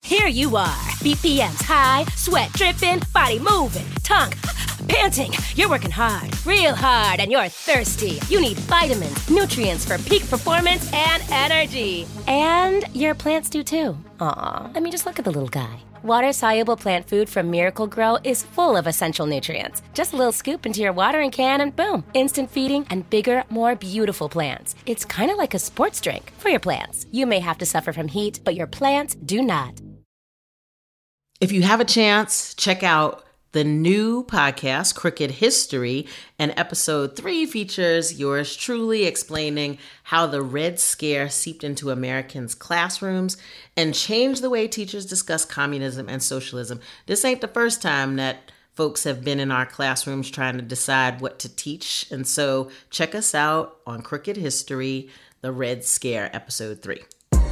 Here you are, BPMs high, sweat dripping, body moving, tongue panting. You're working hard, real hard, and you're thirsty. You need vitamins, nutrients for peak performance and energy. And your plants do too. Aw, I mean, just look at the little guy. Water-soluble plant food from Miracle Grow is full of essential nutrients. Just a little scoop into your watering can and boom, instant feeding and bigger, more beautiful plants. It's kind of like a sports drink for your plants. You may have to suffer from heat, but your plants do not. If you have a chance, check out the new podcast, Crooked History, and episode 3 features yours truly explaining how the Red Scare seeped into Americans' classrooms and changed the way teachers discuss communism and socialism. This ain't the first time that folks have been in our classrooms trying to decide what to teach. And so check us out on Crooked History, the Red Scare, episode 3.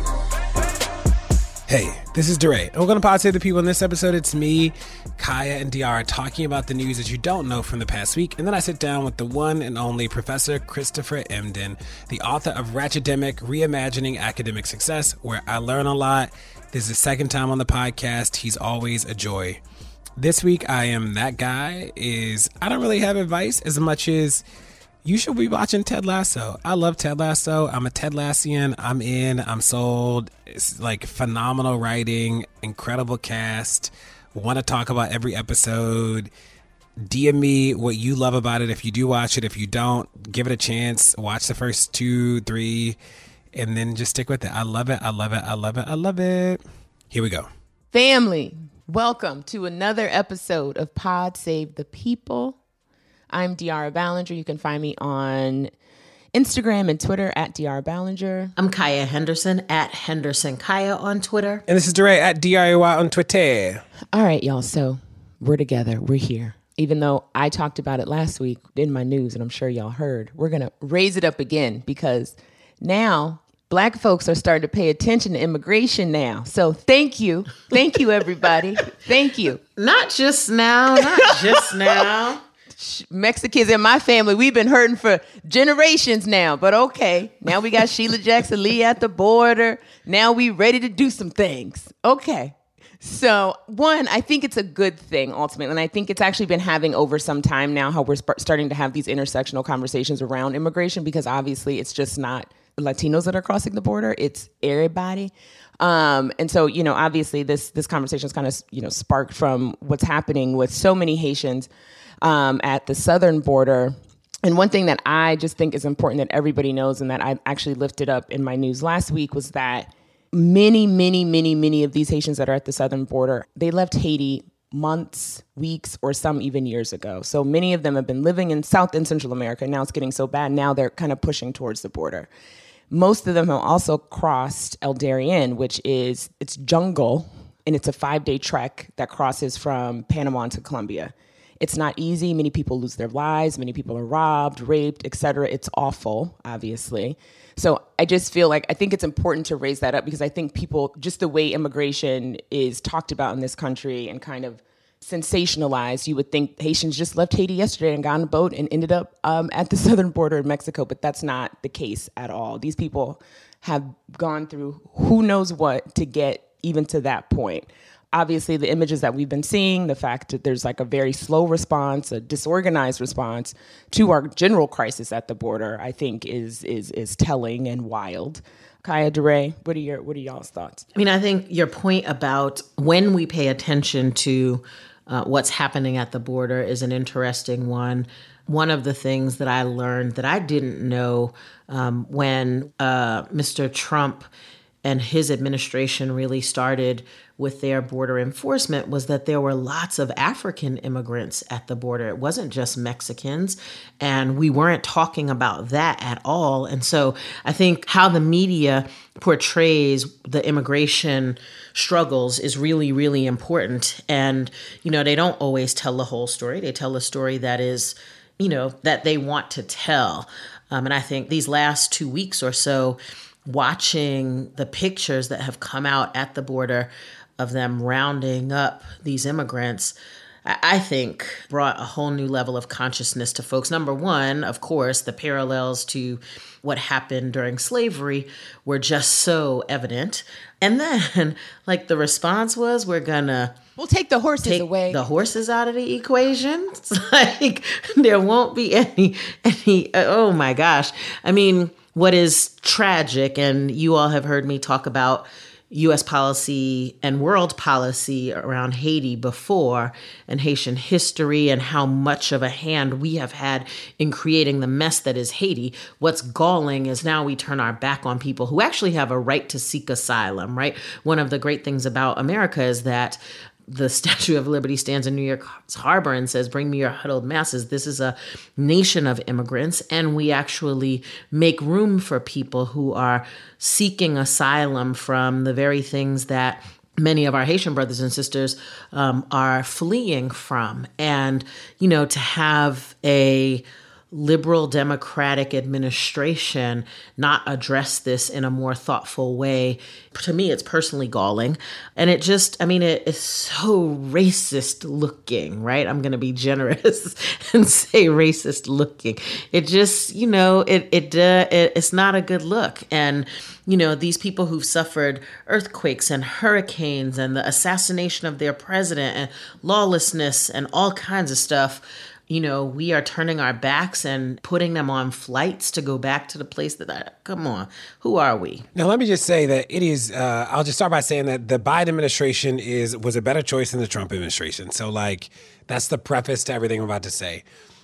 Hey, this is DeRay, and we're going to pod save the people. In this episode, it's me, Kaya, and DR talking about the news that you don't know from the past week, and then I sit down with the one and only Professor Christopher Emdin, the author of Ratchetdemic, Reimagining Academic Success, where I learn a lot. This is the second time on the podcast. He's always a joy. This week, I am that guy. I don't really have advice as much as you should be watching Ted Lasso. I love Ted Lasso. I'm a Ted Lassian. I'm in. I'm sold. It's like phenomenal writing, incredible cast. Want to talk about every episode. DM me what you love about it. If you do watch it, if you don't, give it a chance. Watch the first 2, 3, and then just stick with it. I love it. I love it. I love it. I love it. Here we go. Family, welcome to another episode of Pod Save the People. I'm De'Ara Ballinger. You can find me on Instagram and Twitter at De'Ara Ballinger. I'm Kaya Henderson at Henderson Kaya on Twitter. And this is DeRay at DIY on Twitter. All right, y'all. So we're together. We're here. Even though I talked about it last week in my news, and I'm sure y'all heard, we're going to raise it up again because now Black folks are starting to pay attention to immigration now. So thank you. Thank you, everybody. Thank you. Not just now. Not just now. Mexicans in my family, we've been hurting for generations now, but okay. Now we got Sheila Jackson Lee at the border. Now we ready to do some things. Okay. So one, I think it's a good thing ultimately. And I think it's actually been having over some time now how we're starting to have these intersectional conversations around immigration, because obviously it's just not Latinos that are crossing the border. It's everybody. And so, obviously this conversation is kind of, sparked from what's happening with so many Haitians at the southern border. And one thing that I just think is important that everybody knows, and that I actually lifted up in my news last week, was that many of these Haitians that are at the southern border, they left Haiti months, weeks, or some even years ago. So many of them have been living in South and Central America. Now it's getting so bad. Now they're kind of pushing towards the border. Most of them have also crossed El Darien, which is, it's jungle, and it's a 5-day trek that crosses from Panama to Colombia. It's not easy. Many people lose their lives. Many people are robbed, raped, etc. It's awful, obviously. So I just feel like I think it's important to raise that up, because I think people, just the way immigration is talked about in this country and kind of sensationalized, you would think Haitians just left Haiti yesterday and got on a boat and ended up at the southern border of Mexico. But that's not the case at all. These people have gone through who knows what to get even to that point. Obviously, the images that we've been seeing, the fact that there's like a very slow response, a disorganized response to our general crisis at the border, I think is telling and wild. Kaya, DeRay, what are y'all's thoughts? I mean, I think your point about when we pay attention to what's happening at the border is an interesting one. One of the things that I learned that I didn't know when Mr. Trump and his administration really started with their border enforcement was that there were lots of African immigrants at the border. It wasn't just Mexicans, and we weren't talking about that at all. And so I think how the media portrays the immigration struggles is really, really important. And, they don't always tell the whole story. They tell a story that is, that they want to tell. And I think these last 2 weeks or so, watching the pictures that have come out at the border of them rounding up these immigrants, I think brought a whole new level of consciousness to folks. Number one, of course, the parallels to what happened during slavery were just so evident. And then, like, the response was, we'll take the horses away. The horses out of the equation. It's like, there won't be any, oh my gosh. I mean, what is tragic, and you all have heard me talk about U.S. policy and world policy around Haiti before, and Haitian history, and how much of a hand we have had in creating the mess that is Haiti. What's galling is now we turn our back on people who actually have a right to seek asylum, right? One of the great things about America is that the Statue of Liberty stands in New York's harbor and says, bring me your huddled masses. This is a nation of immigrants, and we actually make room for people who are seeking asylum from the very things that many of our Haitian brothers and sisters are fleeing from. And, to have a liberal democratic administration not address this in a more thoughtful way, to me, it's personally galling. And it just, it is so racist looking, right? I'm going to be generous and say racist looking. It just, it's not a good look. And, these people who've suffered earthquakes and hurricanes and the assassination of their president and lawlessness and all kinds of stuff, we are turning our backs and putting them on flights to go back to the place come on, who are we? Now, let me just say that it is, I'll just start by saying that the Biden administration was a better choice than the Trump administration. So, that's the preface to everything I'm about to say.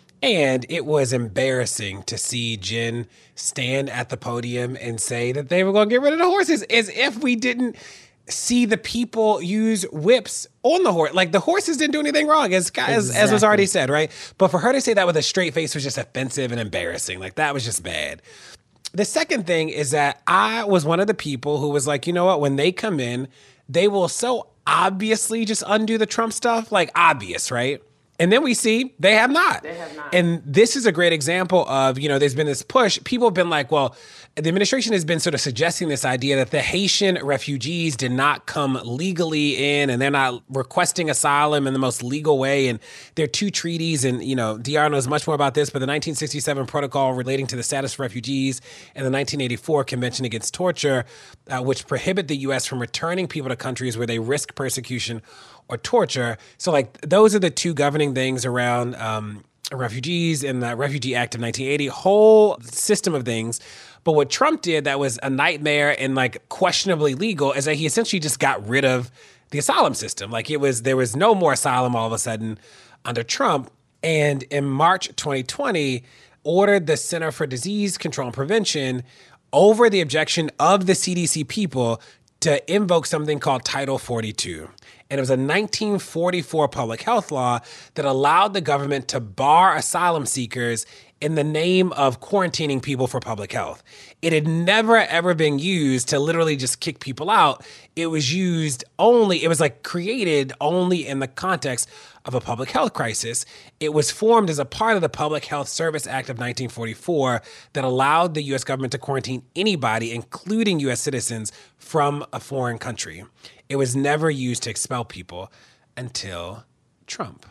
And it was embarrassing to see Jen stand at the podium and say that they were going to get rid of the horses, as if we didn't see the people use whips on the horse. Like, the horses didn't do anything wrong, as was already said, right? But for her to say that with a straight face was just offensive and embarrassing. Like, that was just bad. The second thing is that I was one of the people who was like, you know what? When they come in, they will so obviously just undo the Trump stuff. Like, obvious, right? And then we see they have not. And this is a great example of, there's been this push. People have been like, well, the administration has been sort of suggesting this idea that the Haitian refugees did not come legally in, and they're not requesting asylum in the most legal way. And there are two treaties, and, DR knows much more about this, but the 1967 protocol relating to the status of refugees and the 1984 Convention Against Torture, which prohibit the U.S. from returning people to countries where they risk persecution or torture. So, those are the two governing things around refugees and the Refugee Act of 1980, whole system of things. But what Trump did that was a nightmare and questionably legal is that he essentially just got rid of the asylum system. There was no more asylum all of a sudden under Trump. And in March 2020, ordered the Center for Disease Control and Prevention, over the objection of the CDC people, to invoke something called Title 42. And it was a 1944 public health law that allowed the government to bar asylum seekers in the name of quarantining people for public health. It had never, ever been used to literally just kick people out. It was created only in the context of a public health crisis. It was formed as a part of the Public Health Service Act of 1944 that allowed the U.S. government to quarantine anybody, including U.S. citizens, from a foreign country. It was never used to expel people until Trump.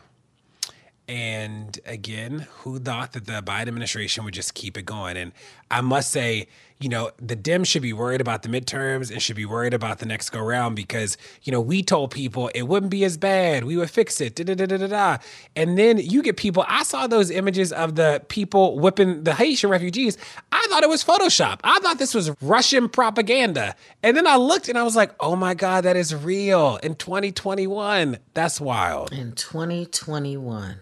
And again, who thought that the Biden administration would just keep it going? And I must say, the Dems should be worried about the midterms and should be worried about the next go round because, we told people it wouldn't be as bad. We would fix it. And then you get people. I saw those images of the people whipping the Haitian refugees. I thought it was Photoshop. I thought this was Russian propaganda. And then I looked and I was like, oh my God, that is real in 2021. That's wild. In 2021.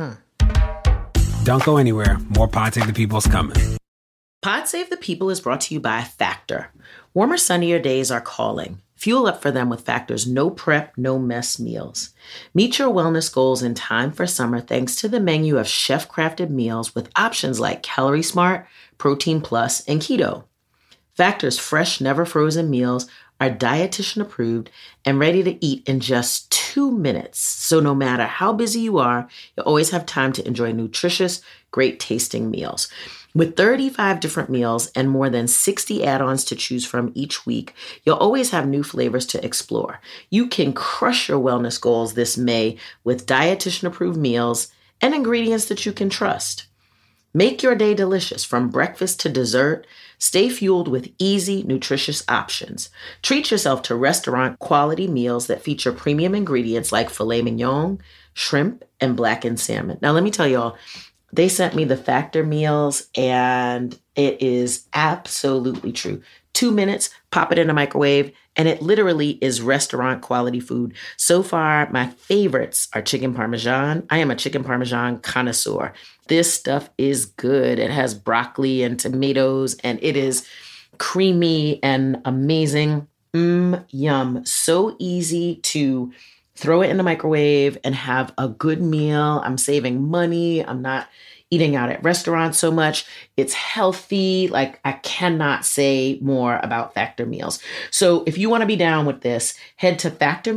Don't go anywhere. More Pod Save the People is coming. Pod Save the People is brought to you by Factor. Warmer, sunnier days are calling. Fuel up for them with Factor's no prep, no mess meals. Meet your wellness goals in time for summer thanks to the menu of chef-crafted meals with options like Calorie Smart, Protein Plus, and Keto. Factor's fresh, never frozen meals are dietitian approved and ready to eat in just 2 minutes. So no matter how busy you are, you always have time to enjoy nutritious, great tasting meals. With 35 different meals and more than 60 add-ons to choose from each week, you'll always have new flavors to explore. You can crush your wellness goals this May with dietitian-approved meals and ingredients that you can trust. Make your day delicious from breakfast to dessert. Stay fueled with easy, nutritious options. Treat yourself to restaurant-quality meals that feature premium ingredients like filet mignon, shrimp, and blackened salmon. Now, let me tell y'all, they sent me the Factor meals, and it is absolutely true. 2 minutes, pop it in a microwave, and it literally is restaurant quality food. So far, my favorites are chicken parmesan. I am a chicken parmesan connoisseur. This stuff is good. It has broccoli and tomatoes, and it is creamy and amazing. Yum. So easy to throw it in the microwave and have a good meal. I'm saving money. I'm not eating out at restaurants so much. It's healthy. Like, I cannot say more about Factor meals. So if you want to be down with this, head to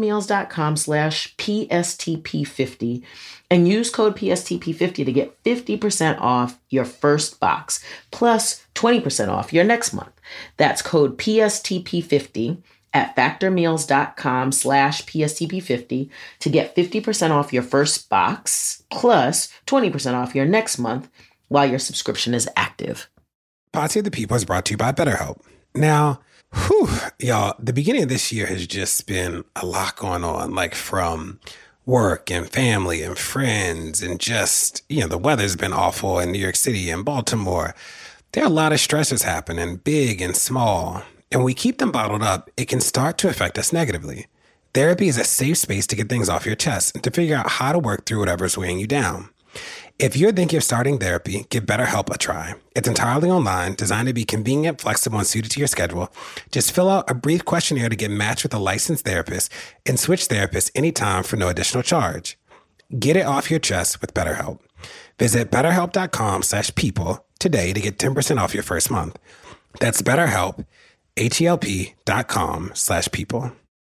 factormeals.com/PSTP50 and use code PSTP50 to get 50% off your first box, plus 20% off your next month. That's code PSTP50 at factormeals.com/PSTP50 to get 50% off your first box, plus 20% off your next month while your subscription is active. Pod Save the People is brought to you by BetterHelp. Now, y'all, the beginning of this year has just been a lot going on, like from work and family and friends and just, the weather's been awful in New York City and Baltimore. There are a lot of stressors happening, big and small. And when we keep them bottled up, it can start to affect us negatively. Therapy is a safe space to get things off your chest and to figure out how to work through whatever's weighing you down. If you're thinking of starting therapy, give BetterHelp a try. It's entirely online, designed to be convenient, flexible, and suited to your schedule. Just fill out a brief questionnaire to get matched with a licensed therapist and switch therapists anytime for no additional charge. Get it off your chest with BetterHelp. Visit BetterHelp.com/people today to get 10% off your first month. That's BetterHelp, HELP.com/people.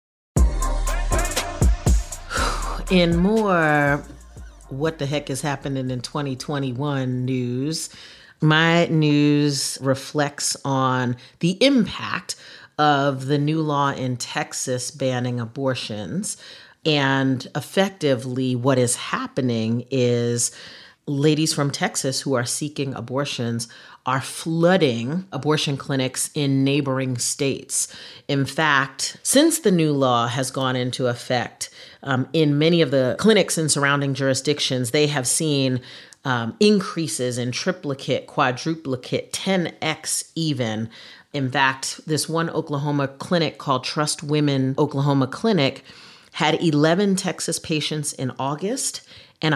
In more what the heck is happening in 2021 news, my news reflects on the impact of the new law in Texas banning abortions. And effectively, what is happening is ladies from Texas who are seeking abortions are flooding abortion clinics in neighboring states. In fact, since the new law has gone into effect, in many of the clinics in surrounding jurisdictions, they have seen increases in triplicate, quadruplicate, 10x even. In fact, this one Oklahoma clinic called Trust Women Oklahoma Clinic had 11 Texas patients in August and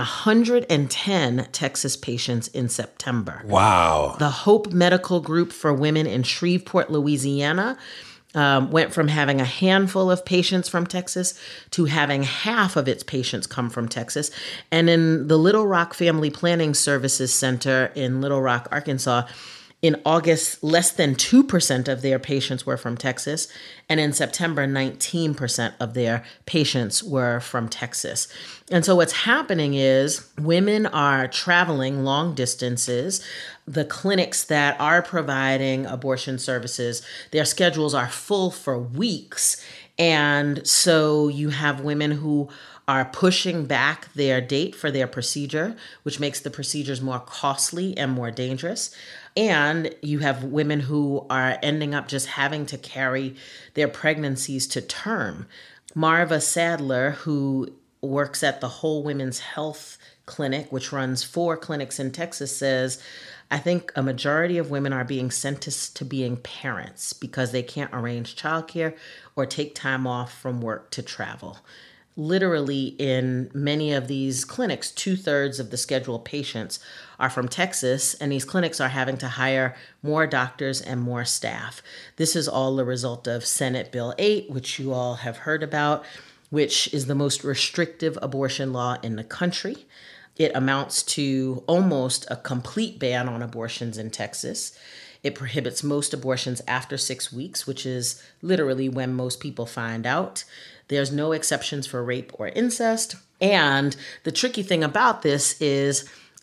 110 Texas patients in September. Wow. The Hope Medical Group for Women in Shreveport, Louisiana, went from having a handful of patients from Texas to having half of its patients come from Texas. And in the Little Rock Family Planning Services Center in Little Rock, Arkansas, in August, less than 2% of their patients were from Texas. And in September, 19% of their patients were from Texas. And so what's happening is women are traveling long distances. The clinics that are providing abortion services, their schedules are full for weeks. And so you have women who are pushing back their date for their procedure, which makes the procedures more costly and more dangerous. And you have women who are ending up just having to carry their pregnancies to term. Marva Sadler, who works at the Whole Women's Health Clinic, which runs 4 clinics in Texas, says, I think a majority of women are being sentenced to being parents because they can't arrange childcare or take time off from work to travel. Literally, in many of these clinics, 2/3 of the scheduled patients are from Texas, and these clinics are having to hire more doctors and more staff. This is all the result of Senate Bill 8, which you all have heard about, which is the most restrictive abortion law in the country. It amounts to almost a complete ban on abortions in Texas. It prohibits most abortions after 6 weeks, which is literally when most people find out. There's no exceptions for rape or incest. And the tricky thing about this is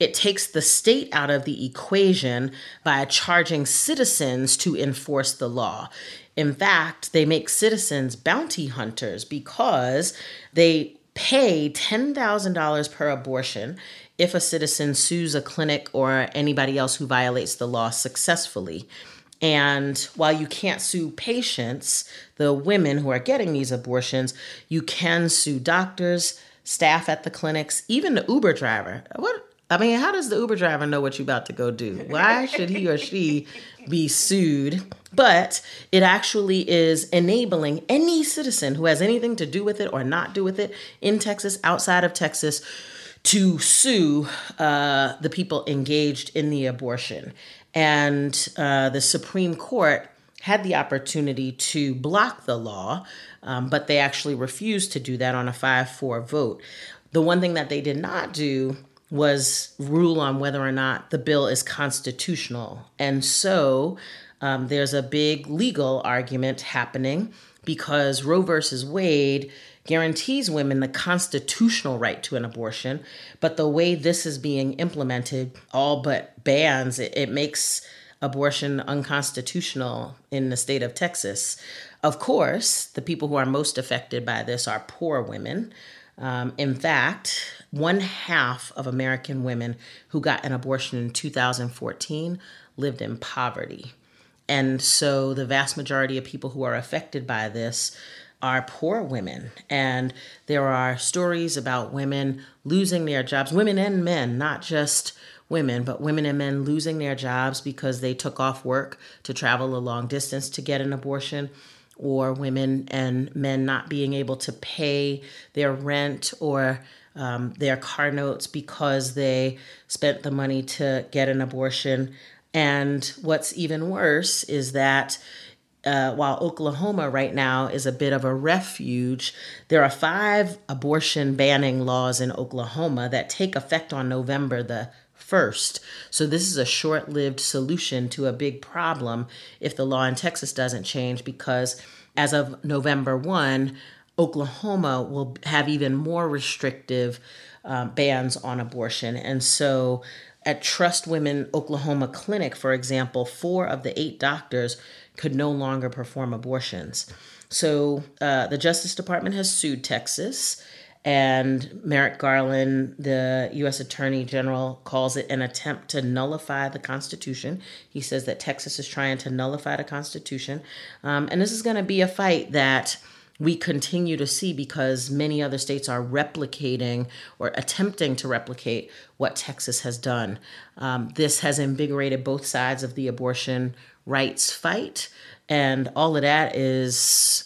it takes the state out of the equation by charging citizens to enforce the law. In fact, they make citizens bounty hunters because they pay $10,000 per abortion if a citizen sues a clinic or anybody else who violates the law successfully. And while you can't sue patients, the women who are getting these abortions, you can sue doctors, staff at the clinics, even the Uber driver. How does the Uber driver know what you're about to go do? Why should he or she be sued? But it actually is enabling any citizen who has anything to do with it or not do with it in Texas, outside of Texas, to sue the people engaged in the abortion. And the Supreme Court had the opportunity to block the law, but they actually refused to do that on a 5-4 vote. The one thing that they did not do was rule on whether or not the bill is constitutional. And so there's a big legal argument happening because Roe versus Wade guarantees women the constitutional right to an abortion, but the way this is being implemented all but bans it. It makes abortion unconstitutional in the state of Texas. Of course, the people who are most affected by this are poor women. In fact, 1/2 of American women who got an abortion in 2014 lived in poverty. And so the vast majority of people who are affected by this are poor women. And there are stories about women losing their jobs, women and men, not just women, but women and men losing their jobs because they took off work to travel a long distance to get an abortion, or women and men not being able to pay their rent or their car notes because they spent the money to get an abortion. And what's even worse is that while Oklahoma right now is a bit of a refuge, there are 5 abortion banning laws in Oklahoma that take effect on November the 1st. So this is a short-lived solution to a big problem if the law in Texas doesn't change, because as of November 1, Oklahoma will have even more restrictive bans on abortion. And so at Trust Women Oklahoma Clinic, for example, 4 of the 8 doctors could no longer perform abortions. So the Justice Department has sued Texas, and Merrick Garland, the U.S. Attorney General, calls it an attempt to nullify the Constitution. He says that Texas is trying to nullify the Constitution. And this is going to be a fight that we continue to see because many other states are replicating or attempting to replicate what Texas has done. This has invigorated both sides of the abortion rights fight. And all of that is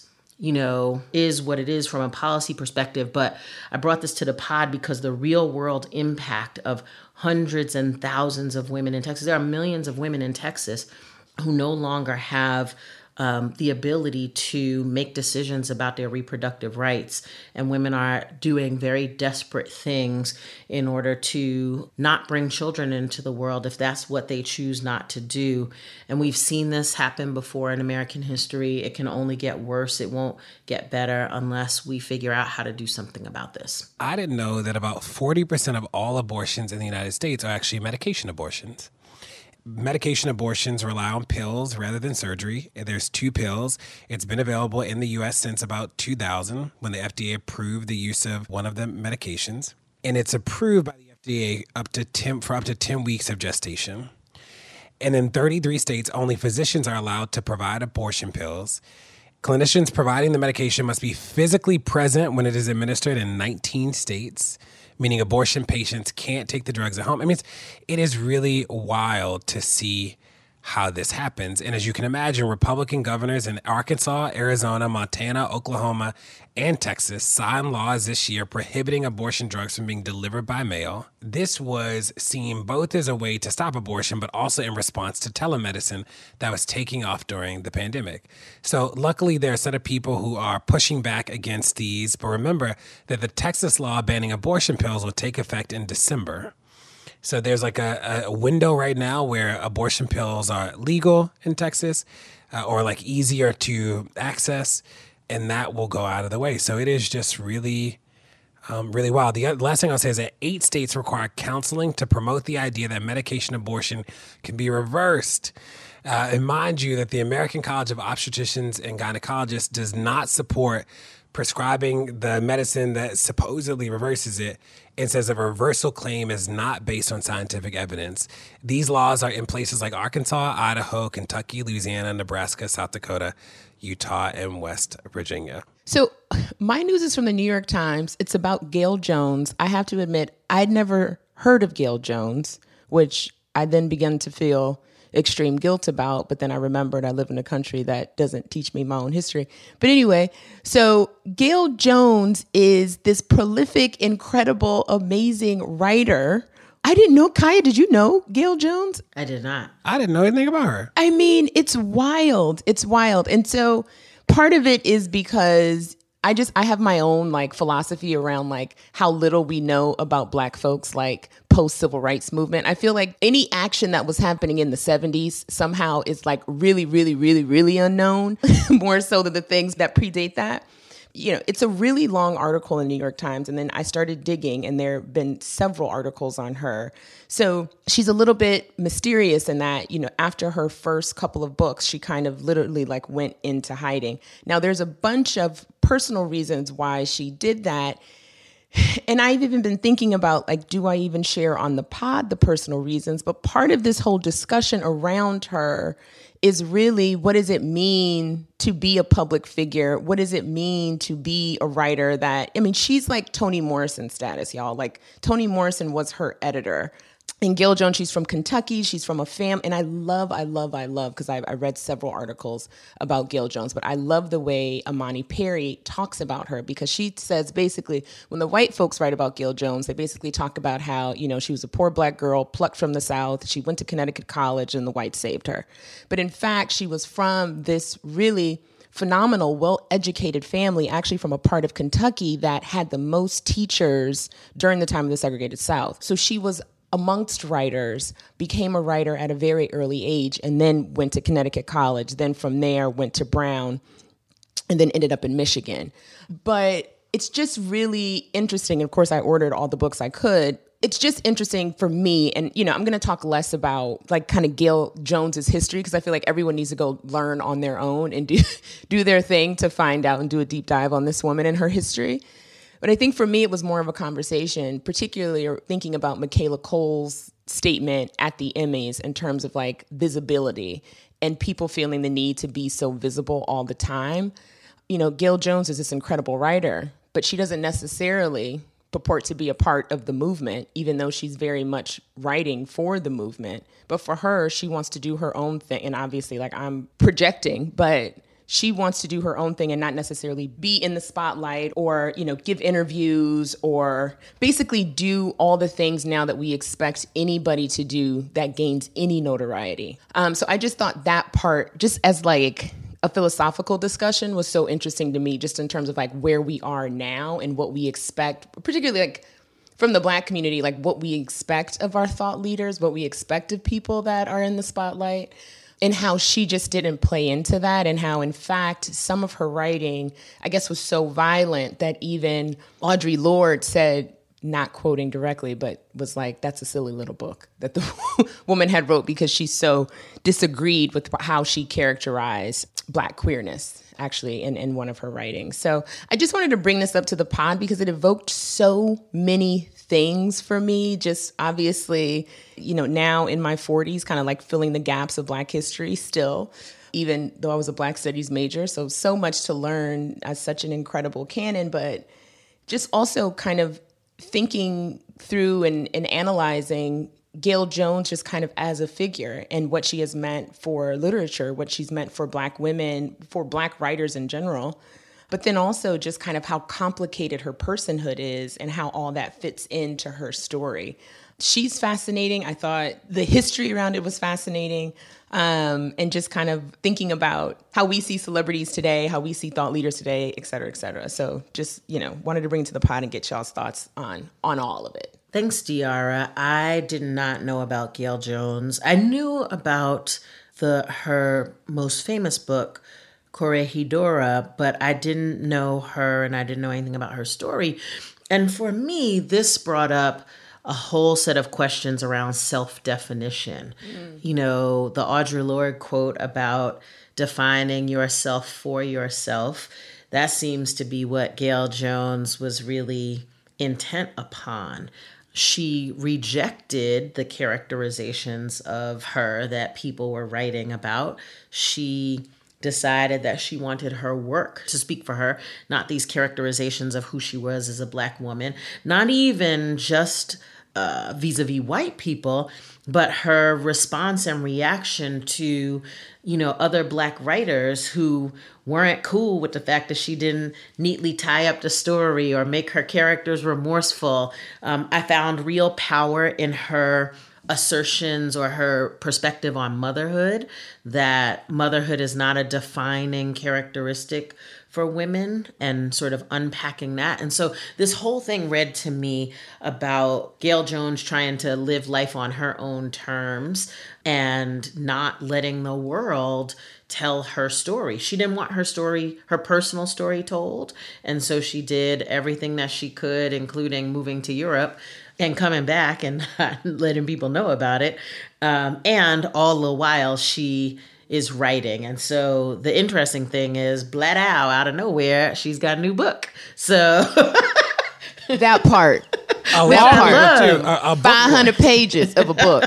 what it is from a policy perspective. But I brought this to the pod because the real world impact of hundreds and thousands of women in Texas, there are millions of women in Texas who no longer have the ability to make decisions about their reproductive rights. And women are doing very desperate things in order to not bring children into the world if that's what they choose not to do. And we've seen this happen before in American history. It can only get worse. It won't get better unless we figure out how to do something about this. I didn't know that about 40% of all abortions in the United States are actually medication abortions. Medication abortions rely on pills rather than surgery. There's 2 pills. It's been available in the U.S. since about 2000 when the FDA approved the use of one of the medications. And it's approved by the FDA for up to 10 weeks of gestation. And in 33 states, only physicians are allowed to provide abortion pills. Clinicians providing the medication must be physically present when it is administered in 19 states, meaning abortion patients can't take the drugs at home. I mean, it is really wild to see how this happens. And as you can imagine, Republican governors in Arkansas, Arizona, Montana, Oklahoma, and Texas signed laws this year prohibiting abortion drugs from being delivered by mail. This was seen both as a way to stop abortion, but also in response to telemedicine that was taking off during the pandemic. So luckily, there are a set of people who are pushing back against these. But remember that the Texas law banning abortion pills will take effect in December. So there's like a window right now where abortion pills are legal in Texas or like easier to access, and that will go out of the way. So it is just really really wild. The last thing I'll say is that 8 states require counseling to promote the idea that medication abortion can be reversed. And mind you that the American College of Obstetricians and Gynecologists does not support prescribing the medicine that supposedly reverses it, and says a reversal claim is not based on scientific evidence. These laws are in places like Arkansas, Idaho, Kentucky, Louisiana, Nebraska, South Dakota, Utah, and West Virginia. So my news is from the New York Times. It's about Gail Jones. I have to admit, I'd never heard of Gail Jones, which I then began to feel extreme guilt about. But then I remembered I live in a country that doesn't teach me my own history. But anyway, so Gail Jones is this prolific, incredible, amazing writer. I didn't know. Kaya, did you know Gail Jones? I did not. I didn't know anything about her. I mean, it's wild. It's wild. And so part of it is because I have my own like philosophy around like how little we know about Black folks, like post-civil rights movement. I feel like any action that was happening in the 70s somehow is like really, really, really, really unknown, more so than the things that predate that. You know, it's a really long article in the New York Times. And then I started digging and there have been several articles on her. So she's a little bit mysterious in that, you know, after her first couple of books, she kind of literally like went into hiding. Now, there's a bunch of personal reasons why she did that. And I've even been thinking about, like, do I even share on the pod the personal reasons? But part of this whole discussion around her is really, what does it mean to be a public figure? What does it mean to be a writer that, I mean, she's like Toni Morrison status, y'all. Like, Toni Morrison was her editor. And Gail Jones, she's from Kentucky. She's from a and I love, because I read several articles about Gail Jones, but I love the way Imani Perry talks about her, because she says basically when the white folks write about Gail Jones, they basically talk about how, you know, she was a poor Black girl plucked from the South. She went to Connecticut College and the whites saved her. But in fact, she was from this really phenomenal, well-educated family, actually from a part of Kentucky that had the most teachers during the time of the segregated South. So she was amongst writers, became a writer at a very early age, and then went to Connecticut College. Then from there went to Brown, and then ended up in Michigan. But it's just really interesting. Of course, I ordered all the books I could. It's just interesting for me. And, you know, I'm going to talk less about like kind of Gail Jones's history, because I feel like everyone needs to go learn on their own and do their thing to find out and do a deep dive on this woman and her history. But I think for me, it was more of a conversation, particularly thinking about Michaela Coel's statement at the Emmys in terms of like visibility and people feeling the need to be so visible all the time. You know, Gail Jones is this incredible writer, but she doesn't necessarily purport to be a part of the movement, even though she's very much writing for the movement. But for her, she wants to do her own thing. And obviously, like, I'm projecting, but she wants to do her own thing and not necessarily be in the spotlight or, you know, give interviews or basically do all the things now that we expect anybody to do that gains any notoriety. So I just thought that part, just as like a philosophical discussion, was so interesting to me, just in terms of like where we are now and what we expect, particularly like from the Black community, like what we expect of our thought leaders, what we expect of people that are in the spotlight. And how she just didn't play into that, and how, in fact, some of her writing, I guess, was so violent that even Audre Lorde said, not quoting directly, but was like, that's a silly little book that the woman had wrote, because she so disagreed with how she characterized Black queerness, actually, in one of her writings. So I just wanted to bring this up to the pod because it evoked so many things for me. Just obviously, you know, now in my 40s, kind of like filling the gaps of Black history still, even though I was a Black studies major. So much to learn as such an incredible canon, but just also kind of thinking through and analyzing Gail Jones just kind of as a figure and what she has meant for literature, what she's meant for Black women, for Black writers in general. But then also just kind of how complicated her personhood is and how all that fits into her story. She's fascinating. I thought the history around it was fascinating. And just kind of thinking about how we see celebrities today, how we see thought leaders today, et cetera, et cetera. So just, you know, wanted to bring it to the pod and get y'all's thoughts on all of it. Thanks, Diarra. I did not know about Gail Jones. I knew about her most famous book, Corregidora, but I didn't know her and I didn't know anything about her story. And for me, this brought up a whole set of questions around self-definition. You know, the Audre Lorde quote about defining yourself for yourself, that seems to be what Gail Jones was really intent upon. She rejected the characterizations of her that people were writing about. She decided that she wanted her work to speak for her, not these characterizations of who she was as a Black woman, not even just vis-a-vis white people, but her response and reaction to, you know, other Black writers who weren't cool with the fact that she didn't neatly tie up the story or make her characters remorseful. I found real power in her assertions or her perspective on motherhood, that motherhood is not a defining characteristic for women, and sort of unpacking that. And so this whole thing read to me about Gail Jones trying to live life on her own terms and not letting the world tell her story. She didn't want her story, her personal story told. And so she did everything that she could, including moving to Europe and coming back and not letting people know about it. And all the while she is writing. And so the interesting thing is, blat out of nowhere, she's got a new book. So that part. A that long part. book, too. 500 pages of a book.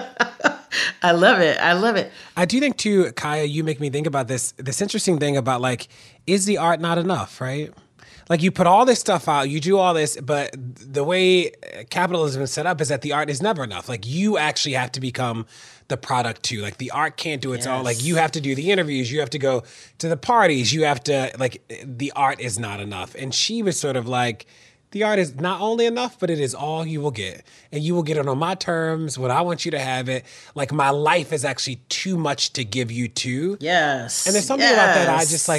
I love it. I love it. I do think, too, Kaya, you make me think about this interesting thing about, like, is the art not enough, right? Like, you put all this stuff out, you do all this, but the way capitalism is set up is that the art is never enough. Like, you actually have to become the product too. Like, the art can't do its own. Like, you have to do the interviews, you have to go to the parties, you have to, like, the art is not enough. And she was sort of like, the art is not only enough, but it is all you will get. And you will get it on my terms, when I want you to have it. Like, my life is actually too much to give you too. Yes. And there's something about that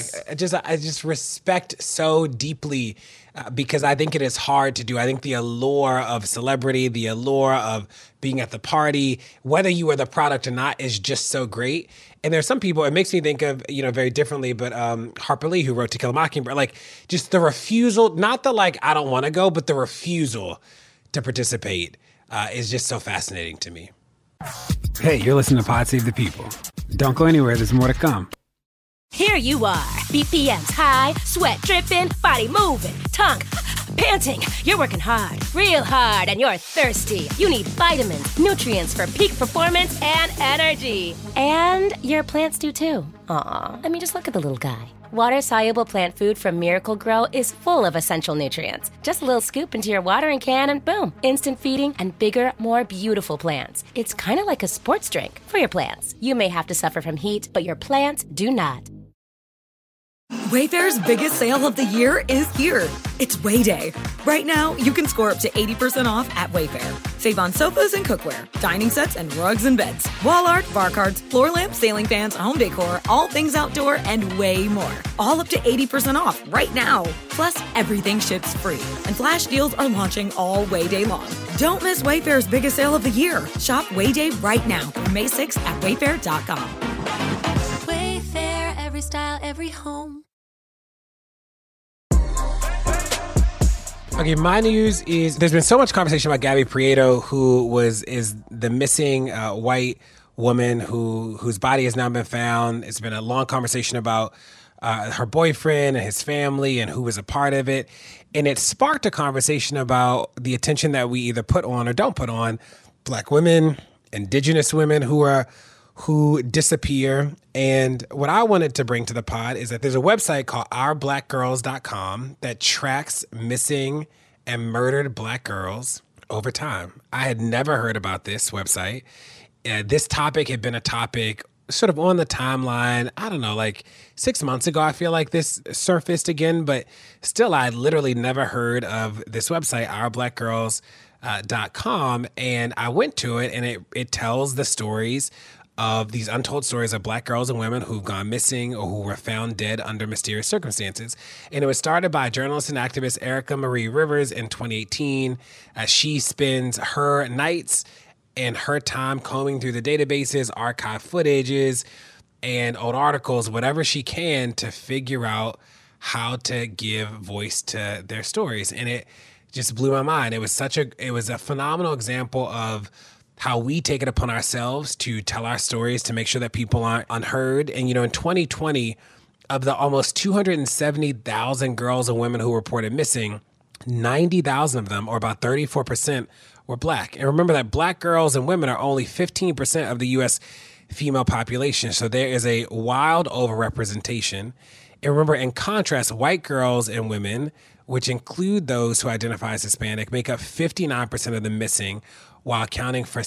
I just respect so deeply, because I think it is hard to do. I think the allure of celebrity, the allure of being at the party, whether you are the product or not, is just so great. And there's some people, it makes me think of, you know, very differently, but Harper Lee, who wrote To Kill a Mockingbird, like, just the refusal, not the, like, I don't want to go, but the refusal to participate is just so fascinating to me. Hey, you're listening to Pod Save the People. Don't go anywhere, there's more to come. Here you are, BPMs high, sweat dripping, body moving, tongue panting. You're working hard, real hard, and you're thirsty. You need vitamins, nutrients for peak performance and energy. And your plants do too. Aw, I mean, just look at the little guy. Water-soluble plant food from Miracle Grow is full of essential nutrients. Just a little scoop into your watering can and boom, instant feeding and bigger, more beautiful plants. It's kind of like a sports drink for your plants. You may have to suffer from heat, but your plants do not. Wayfair's biggest sale of the year is here. It's Way Day. Right now, you can score up to 80% off at Wayfair. Save on sofas and cookware, dining sets and rugs and beds, wall art, bar cards, floor lamps, ceiling fans, home decor, all things outdoor, and way more. All up to 80% off right now. Plus, everything ships free. And flash deals are launching all Way Day long. Don't miss Wayfair's biggest sale of the year. Shop Way Day right now through May 6th at wayfair.com. Wayfair, every style, every home. Okay, my news is there's been so much conversation about Gabby Prieto, who is the missing white woman whose body has now been found. It's been a long conversation about her boyfriend and his family and who was a part of it. And it sparked a conversation about the attention that we either put on or don't put on Black women, Indigenous women who disappear. And what I wanted to bring to the pod is that there's a website called ourblackgirls.com that tracks missing and murdered Black girls over time. I had never heard about this website. This topic had been a topic sort of on the timeline, I don't know, like 6 months ago. I feel like this surfaced again, but still I literally never heard of this website, ourblackgirls.com. And I went to it, and it tells the stories of these untold stories of Black girls and women who've gone missing or who were found dead under mysterious circumstances. And it was started by journalist and activist Erica Marie Rivers in 2018. She spends her nights and her time combing through the databases, archive footages, and old articles, whatever she can, to figure out how to give voice to their stories. And it just blew my mind. It was a phenomenal example of how we take it upon ourselves to tell our stories, to make sure that people aren't unheard. And, in 2020, of the almost 270,000 girls and women who reported missing, 90,000 of them, or about 34%, were Black. And remember that Black girls and women are only 15% of the U.S. female population. So there is a wild overrepresentation. And remember, in contrast, white girls and women, which include those who identify as Hispanic, make up 59% of the missing, while accounting for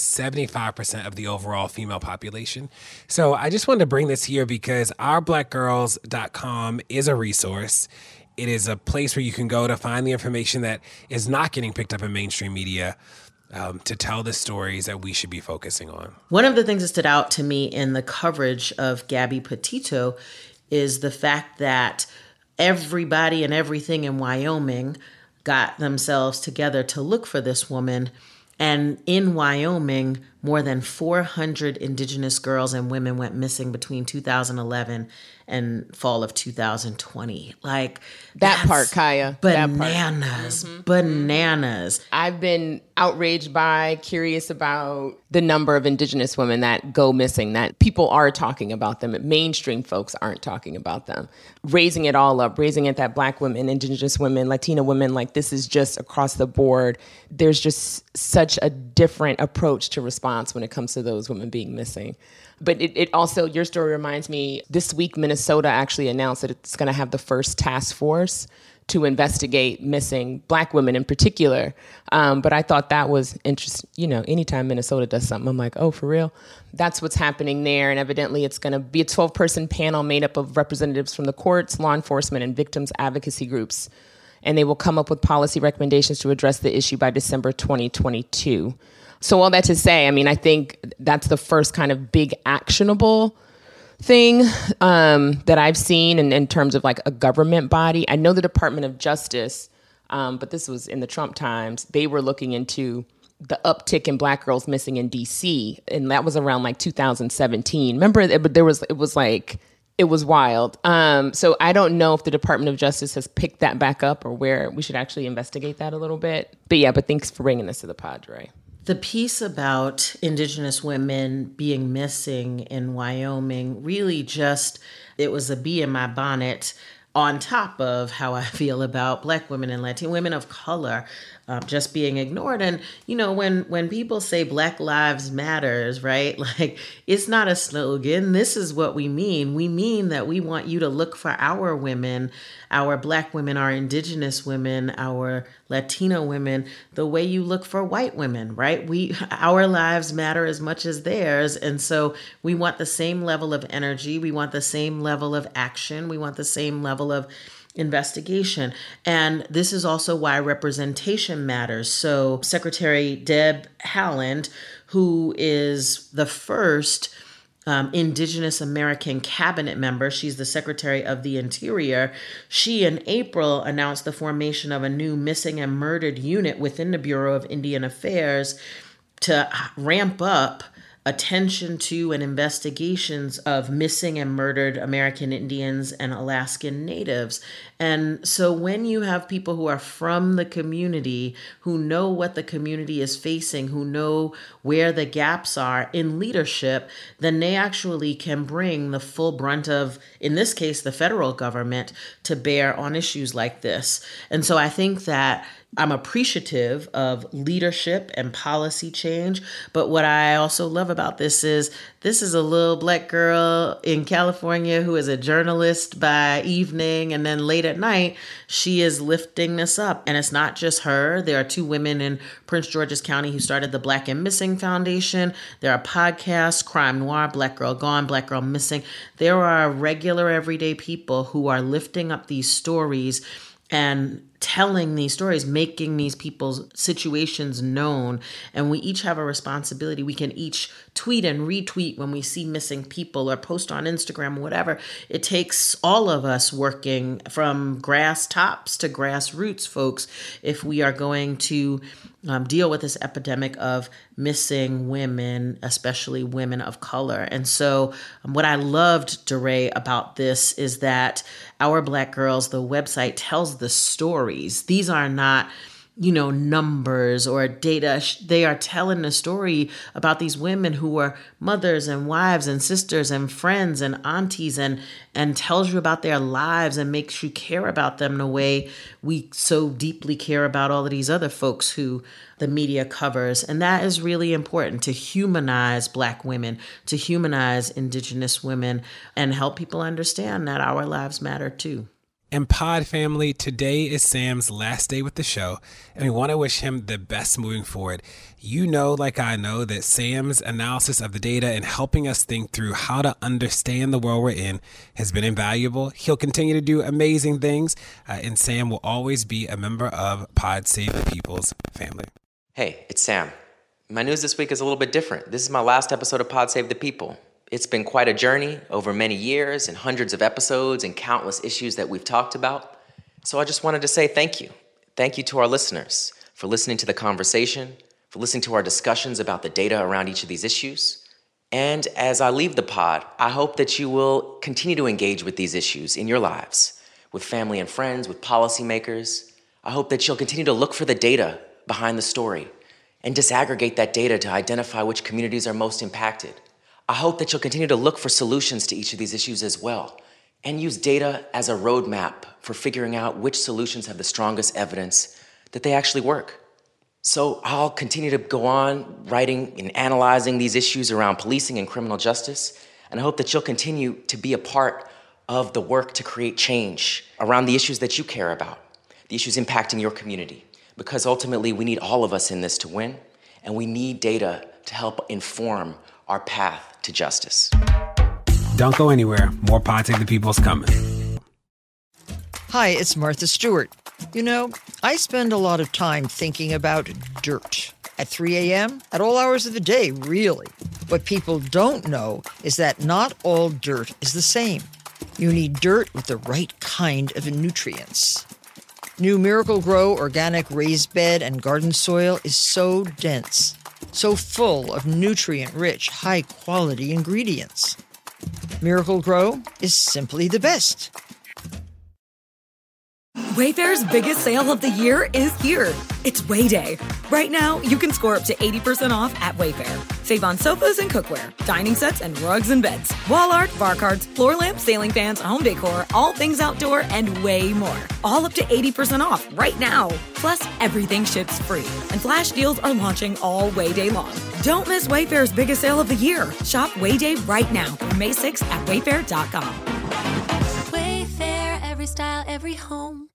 75% of the overall female population. So I just wanted to bring this here because ourblackgirls.com is a resource. It is a place where you can go to find the information that is not getting picked up in mainstream media, to tell the stories that we should be focusing on. One of the things that stood out to me in the coverage of Gabby Petito is the fact that everybody and everything in Wyoming got themselves together to look for this woman. And in Wyoming, more than 400 Indigenous girls and women went missing between 2011 and fall of 2020. Like that part, Kaya. Bananas. Bananas. I've been outraged by, curious about the number of Indigenous women that go missing, that people are talking about them. Mainstream folks aren't talking about them. Raising it all up, raising it that Black women, Indigenous women, Latina women, like this is just across the board. There's just such a different approach to response when it comes to those women being missing. But it also, your story reminds me, this week Minnesota actually announced that it's going to have the first task force to investigate missing Black women in particular. But I thought that was interesting. Anytime Minnesota does something, I'm like, oh, for real? That's what's happening there. And evidently it's going to be a 12-person panel made up of representatives from the courts, law enforcement, and victims advocacy groups. And they will come up with policy recommendations to address the issue by December 2022. So all that to say, I think that's the first kind of big actionable thing that I've seen in terms of like a government body. I know the Department of Justice, but this was in the Trump times, they were looking into the uptick in Black girls missing in DC, and that was around like 2017. Remember, it was wild. So I don't know if the Department of Justice has picked that back up or where we should actually investigate that a little bit. But thanks for bringing this to the pod, Dre. The piece about Indigenous women being missing in Wyoming really it was a bee in my bonnet on top of how I feel about Black women and Latin women of color just being ignored. And, when people say Black Lives Matters, right? Like, it's not a slogan. This is what we mean. We mean that we want you to look for our women, our Black women, our Indigenous women, our Latino women, the way you look for white women, right? Our lives matter as much as theirs. And so we want the same level of energy. We want the same level of action. We want the same level of investigation. And this is also why representation matters. So Secretary Deb Haaland, who is the first Indigenous American cabinet member, she's the Secretary of the Interior, she in April announced the formation of a new missing and murdered unit within the Bureau of Indian Affairs to ramp up attention to and investigations of missing and murdered American Indians and Alaskan Natives. And so when you have people who are from the community, who know what the community is facing, who know where the gaps are in leadership, then they actually can bring the full brunt of, in this case, the federal government to bear on issues like this. And so I think that I'm appreciative of leadership and policy change. But what I also love about this is a little Black girl in California who is a journalist by evening, and then late at night, she is lifting this up. And it's not just her. There are two women in Prince George's County who started the Black and Missing Foundation. There are podcasts, Crime Noir, Black Girl Gone, Black Girl Missing. There are regular everyday people who are lifting up these stories and telling these stories, making these people's situations known. And we each have a responsibility. We can each tweet and retweet when we see missing people or post on Instagram or whatever. It takes all of us working from grass tops to grassroots folks if we are going to deal with this epidemic of missing women, especially women of color. And so what I loved, DeRay, about this is that Our Black Girls, the website, tells the stories. These are not, numbers or data. They are telling a story about these women who were mothers and wives and sisters and friends and aunties, and tells you about their lives and makes you care about them in a way we so deeply care about all of these other folks who the media covers. And that is really important, to humanize Black women, to humanize Indigenous women, and help people understand that our lives matter too. And Pod family, today is Sam's last day with the show, and we want to wish him the best moving forward. You know, like I know, that Sam's analysis of the data and helping us think through how to understand the world we're in has been invaluable. He'll continue to do amazing things, and Sam will always be a member of Pod Save the People's family. Hey, it's Sam. My news this week is a little bit different. This is my last episode of Pod Save the People. It's been quite a journey over many years and hundreds of episodes and countless issues that we've talked about. So I just wanted to say thank you. Thank you to our listeners for listening to the conversation, for listening to our discussions about the data around each of these issues. And as I leave the pod, I hope that you will continue to engage with these issues in your lives, with family and friends, with policymakers. I hope that you'll continue to look for the data behind the story and disaggregate that data to identify which communities are most impacted. I hope that you'll continue to look for solutions to each of these issues as well, and use data as a roadmap for figuring out which solutions have the strongest evidence that they actually work. So I'll continue to go on writing and analyzing these issues around policing and criminal justice, and I hope that you'll continue to be a part of the work to create change around the issues that you care about, the issues impacting your community, because ultimately we need all of us in this to win, and we need data to help inform our path to justice. Don't go anywhere. More Pod Save the People's coming. Hi, it's Martha Stewart. I spend a lot of time thinking about dirt. At 3 a.m., at all hours of the day, really. What people don't know is that not all dirt is the same. You need dirt with the right kind of nutrients. New Miracle-Gro organic raised bed and garden soil is so dense, so full of nutrient-rich, high-quality ingredients. Miracle-Gro is simply the best. Wayfair's biggest sale of the year is here. It's Way Day. Right now, you can score up to 80% off at Wayfair. Save on sofas and cookware, dining sets and rugs and beds, wall art, bar cards, floor lamps, ceiling fans, home decor, all things outdoor, and way more. All up to 80% off right now. Plus, everything ships free. And flash deals are launching all Way Day long. Don't miss Wayfair's biggest sale of the year. Shop Way Day right now through May 6th at wayfair.com. Wayfair, every style, every home.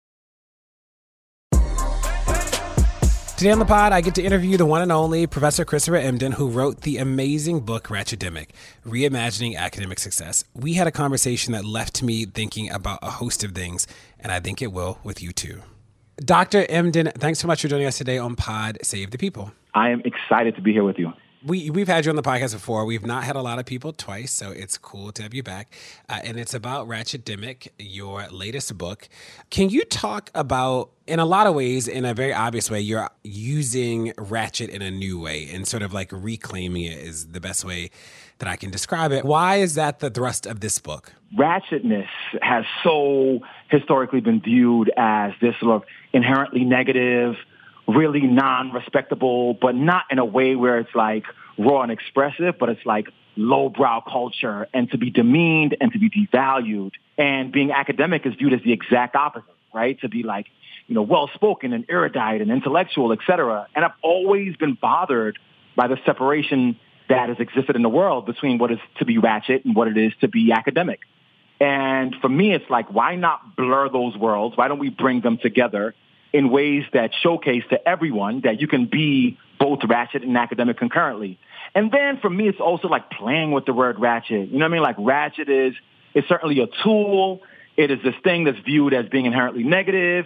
Today on the pod, I get to interview the one and only Professor Christopher Emdin, who wrote the amazing book Ratchetdemic, Reimagining Academic Success. We had a conversation that left me thinking about a host of things, and I think it will with you too. Dr. Emdin, thanks so much for joining us today on Pod Save the People. I am excited to be here with you. We've had you on the podcast before. We've not had a lot of people twice, so it's cool to have you back. And it's about Ratchetdemic, your latest book. Can you talk about, in a lot of ways, in a very obvious way, you're using Ratchet in a new way and sort of like reclaiming it is the best way that I can describe it. Why is that the thrust of this book? Ratchetness has so historically been viewed as this sort of inherently negative, really non-respectable, but not in a way where it's like raw and expressive, but it's like lowbrow culture and to be demeaned and to be devalued. And being academic is viewed as the exact opposite, right? To be like, well-spoken and erudite and intellectual, et cetera. And I've always been bothered by the separation that has existed in the world between what is to be ratchet and what it is to be academic. And for me, it's like, why not blur those worlds? Why don't we bring them together in ways that showcase to everyone that you can be both ratchet and academic concurrently? And then for me, it's also like playing with the word ratchet. You know what I mean? Like ratchet is certainly a tool. It is this thing that's viewed as being inherently negative.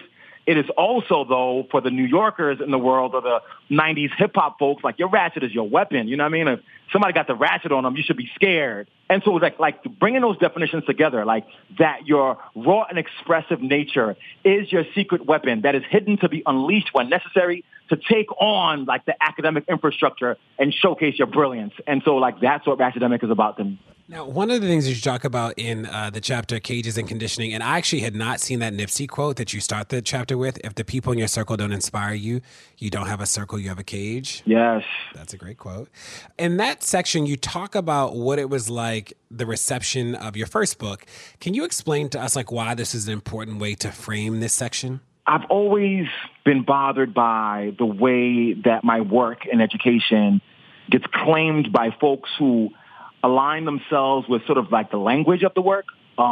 It is also, though, for the New Yorkers in the world or the 90s hip-hop folks, like, your ratchet is your weapon. You know what I mean? If somebody got the ratchet on them, you should be scared. And so like bringing those definitions together, like that your raw and expressive nature is your secret weapon that is hidden to be unleashed when necessary to take on, like, the academic infrastructure and showcase your brilliance. And so, like, that's what Ratchetdemic is about to me. Now, one of the things that you talk about in the chapter Cages and Conditioning, and I actually had not seen that Nipsey quote that you start the chapter with, if the people in your circle don't inspire you, you don't have a circle, you have a cage. Yes. That's a great quote. In that section, you talk about what it was like, the reception of your first book. Can you explain to us, like, why this is an important way to frame this section? I've always been bothered by the way that my work in education gets claimed by folks who align themselves with sort of like the language of the work.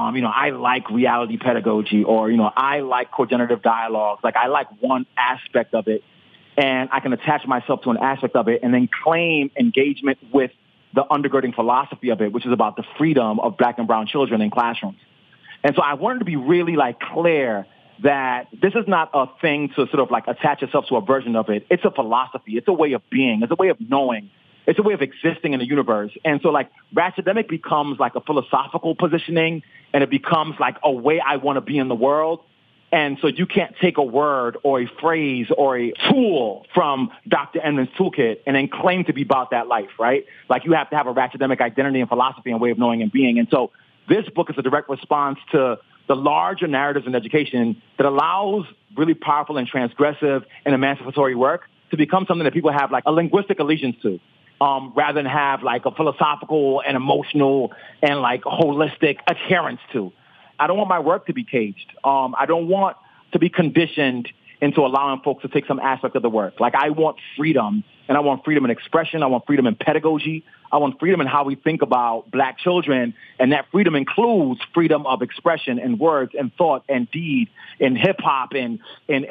I like reality pedagogy, or, I like cogenerative dialogue. Like, I like one aspect of it, and I can attach myself to an aspect of it and then claim engagement with the undergirding philosophy of it, which is about the freedom of Black and brown children in classrooms. And so I wanted to be really, like, clear that this is not a thing to sort of, like, attach yourself to a version of it. It's a philosophy. It's a way of being. It's a way of knowing. It's a way of existing in the universe. And so, like, Ratchetdemic becomes like a philosophical positioning, and it becomes like a way I want to be in the world. And so you can't take a word or a phrase or a tool from Dr. Emden's toolkit and then claim to be about that life, right? Like, you have to have a Ratchetdemic identity and philosophy and way of knowing and being. And so this book is a direct response to the larger narratives in education that allows really powerful and transgressive and emancipatory work to become something that people have, like, a linguistic allegiance to. Rather than have, like, a philosophical and emotional and, like, holistic adherence to. I don't want my work to be caged. I don't want to be conditioned into allowing folks to take some aspect of the work. Like, I want freedom, and I want freedom in expression. I want freedom in pedagogy. I want freedom in how we think about Black children, and that freedom includes freedom of expression and words and thought and deed and hip-hop and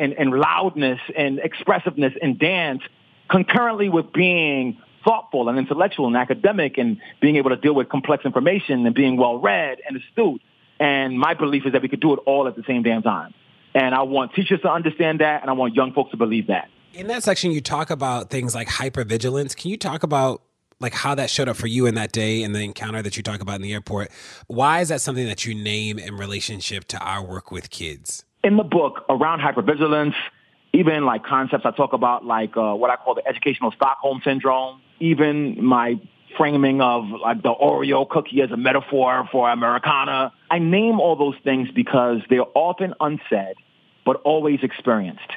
loudness and expressiveness and dance, concurrently with being thoughtful and intellectual and academic and being able to deal with complex information and being well-read and astute. And my belief is that we could do it all at the same damn time. And I want teachers to understand that, and I want young folks to believe that. In that section, you talk about things like hypervigilance. Can you talk about, like, how that showed up for you in that day and the encounter that you talk about in the airport? Why is that something that you name in relationship to our work with kids? In the book, around hypervigilance, even, like, concepts I talk about, like what I call the educational Stockholm syndrome, even my framing of, like, the Oreo cookie as a metaphor for Americana. I name all those things because they're often unsaid, but always experienced.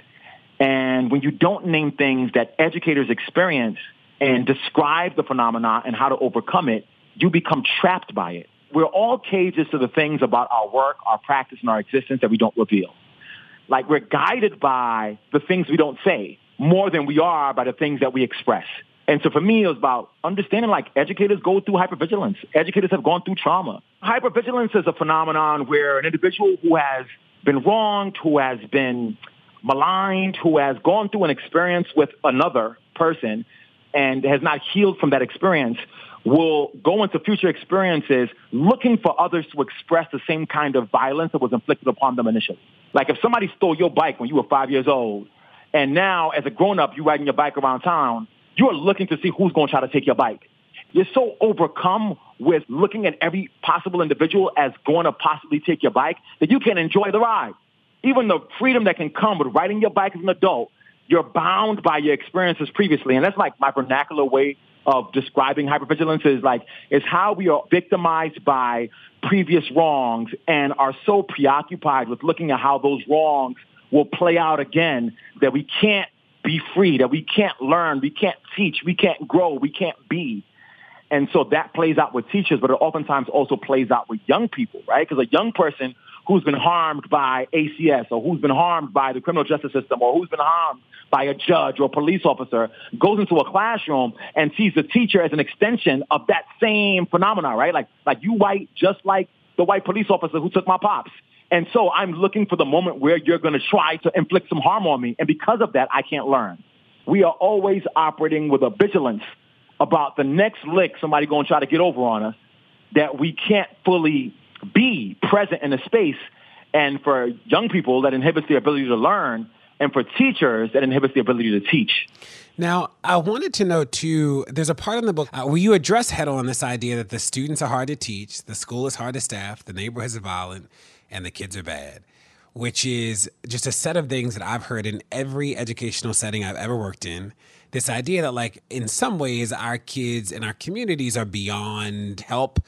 And when you don't name things that educators experience and describe the phenomena and how to overcome it, you become trapped by it. We're all cages to the things about our work, our practice, and our existence that we don't reveal. Like, we're guided by the things we don't say more than we are by the things that we express. And so for me, it was about understanding, like, educators go through hypervigilance. Educators have gone through trauma. Hypervigilance is a phenomenon where an individual who has been wronged, who has been maligned, who has gone through an experience with another person and has not healed from that experience will go into future experiences looking for others to express the same kind of violence that was inflicted upon them initially. Like, if somebody stole your bike when you were 5 years old, and now as a grown-up you're riding your bike around town, you're looking to see who's going to try to take your bike. You're so overcome with looking at every possible individual as going to possibly take your bike that you can't enjoy the ride. Even the freedom that can come with riding your bike as an adult, you're bound by your experiences previously. And that's, like, my vernacular way of describing hypervigilance is how we are victimized by previous wrongs and are so preoccupied with looking at how those wrongs will play out again that we can't be free, that we can't learn, we can't teach, we can't grow, we can't be. And so that plays out with teachers, but it oftentimes also plays out with young people, right? Because a young person who's been harmed by ACS or who's been harmed by the criminal justice system or who's been harmed by a judge or a police officer goes into a classroom and sees the teacher as an extension of that same phenomena, right? Like you white, just like the white police officer who took my pops. And so I'm looking for the moment where you're going to try to inflict some harm on me. And because of that, I can't learn. We are always operating with a vigilance about the next lick somebody going to try to get over on us that we can't fully be present in a space And for young people, that inhibits the ability to learn. And for teachers, that inhibits the ability to teach. Now, I wanted to know, too, there's a part in the book where you address head-on this idea that the students are hard to teach, the school is hard to staff, the neighborhoods are violent, and the kids are bad, which is just a set of things that I've heard in every educational setting I've ever worked in. This idea that, like, in some ways, our kids and our communities are beyond help,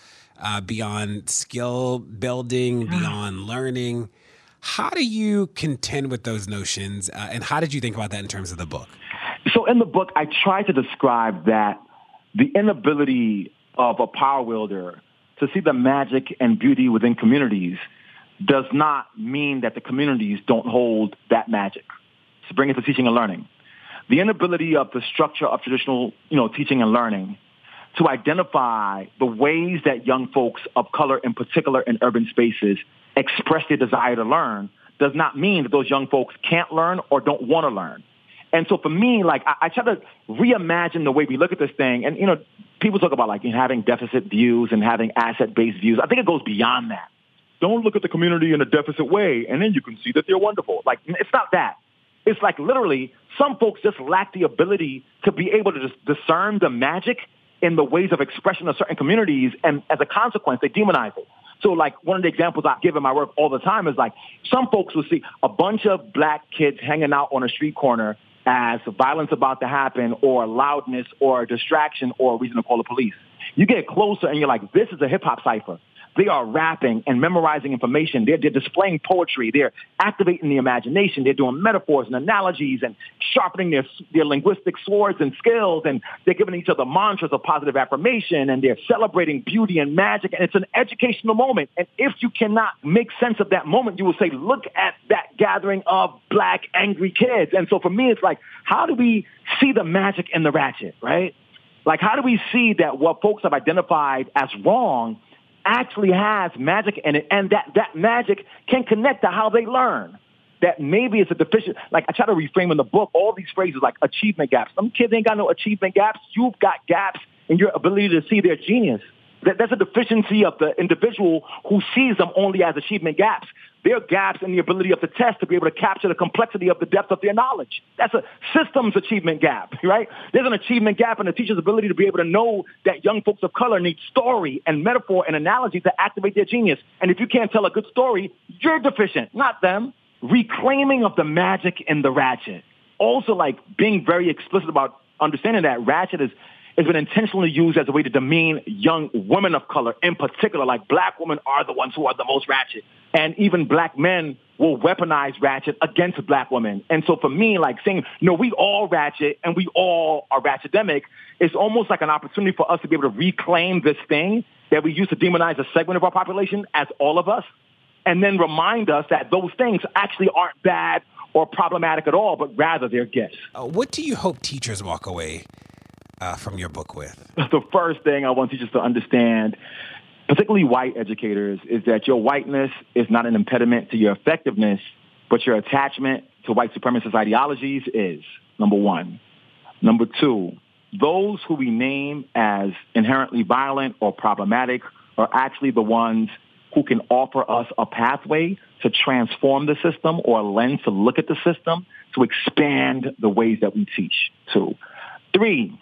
beyond skill building, beyond learning. How do you contend with those notions, and how did you think about that in terms of the book? So in the book, I try to describe that the inability of a power wielder to see the magic and beauty within communities does not mean that the communities don't hold that magic. To bring it to teaching and learning. The inability of the structure of traditional, teaching and learning to identify the ways that young folks of color, in particular in urban spaces, express their desire to learn does not mean that those young folks can't learn or don't want to learn. And so for me, like, I try to reimagine the way we look at this thing. And, people talk about, like, having deficit views and having asset-based views. I think it goes beyond that. Don't look at the community in a deficit way, and then you can see that they're wonderful. Like, it's not that. It's like literally some folks just lack the ability to be able to discern the magic in the ways of expression of certain communities, and as a consequence, they demonize it. So, like, one of the examples I give in my work all the time is, like, some folks will see a bunch of black kids hanging out on a street corner as violence about to happen or loudness or distraction or a reason to call the police. You get closer and you're like, this is a hip-hop cipher. They are rapping and memorizing information. They're displaying poetry. They're activating the imagination. They're doing metaphors and analogies and sharpening their linguistic swords and skills. And they're giving each other mantras of positive affirmation. And they're celebrating beauty and magic. And it's an educational moment. And if you cannot make sense of that moment, you will say, look at that gathering of black, angry kids. And so for me, it's like, how do we see the magic in the ratchet, right? Like, how do we see that what folks have identified as wrong actually has magic in it, and that magic can connect to how they learn? That maybe it's a deficient, like I try to reframe in the book, all these phrases like achievement gaps. Some kids ain't got no achievement gaps. You've got gaps in your ability to see their genius. That's a deficiency of the individual who sees them only as achievement gaps. There are gaps in the ability of the test to be able to capture the complexity of the depth of their knowledge. That's a systems achievement gap, right? There's an achievement gap in the teacher's ability to be able to know that young folks of color need story and metaphor and analogy to activate their genius. And if you can't tell a good story, you're deficient, not them. Reclaiming of the magic in the ratchet. Also, like, being very explicit about understanding that ratchet has been intentionally used as a way to demean young women of color in particular. Like, black women are the ones who are the most ratchet. And even black men will weaponize ratchet against black women. And so for me, like, saying, no, we all ratchet and we all are ratchetemic is almost like an opportunity for us to be able to reclaim this thing that we used to demonize a segment of our population as all of us, and then remind us that those things actually aren't bad or problematic at all, but rather they're gifts. What do you hope teachers walk away from your book with? The first thing I want teachers to understand, particularly white educators, is that your whiteness is not an impediment to your effectiveness, but your attachment to white supremacist ideologies is, number one. Number two, those who we name as inherently violent or problematic are actually the ones who can offer us a pathway to transform the system or a lens to look at the system to expand the ways that we teach. 2. 3,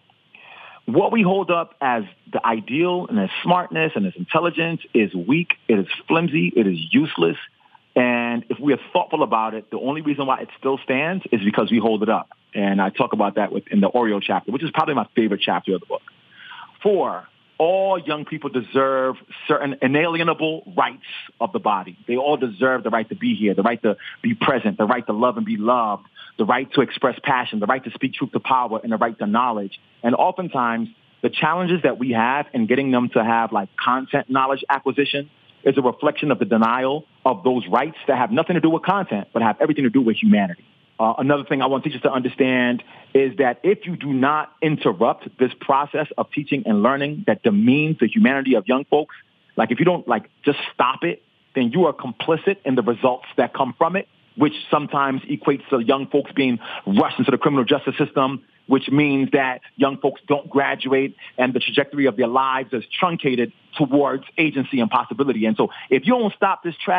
what we hold up as the ideal and as smartness and as intelligence is weak, it is flimsy, it is useless. And if we are thoughtful about it, the only reason why it still stands is because we hold it up. And I talk about that in the Oreo chapter, which is probably my favorite chapter of the book. 4, all young people deserve certain inalienable rights of the body. They all deserve the right to be here, the right to be present, the right to love and be loved, the right to express passion, the right to speak truth to power, and the right to knowledge. And oftentimes, the challenges that we have in getting them to have, like, content knowledge acquisition is a reflection of the denial of those rights that have nothing to do with content, but have everything to do with humanity. Another thing I want teachers to understand is that if you do not interrupt this process of teaching and learning that demeans the humanity of young folks, like, if you don't, like, just stop it, then you are complicit in the results that come from it, which sometimes equates to young folks being rushed into the criminal justice system, which means that young folks don't graduate and the trajectory of their lives is truncated towards agency and possibility. And so if you don't stop this trash,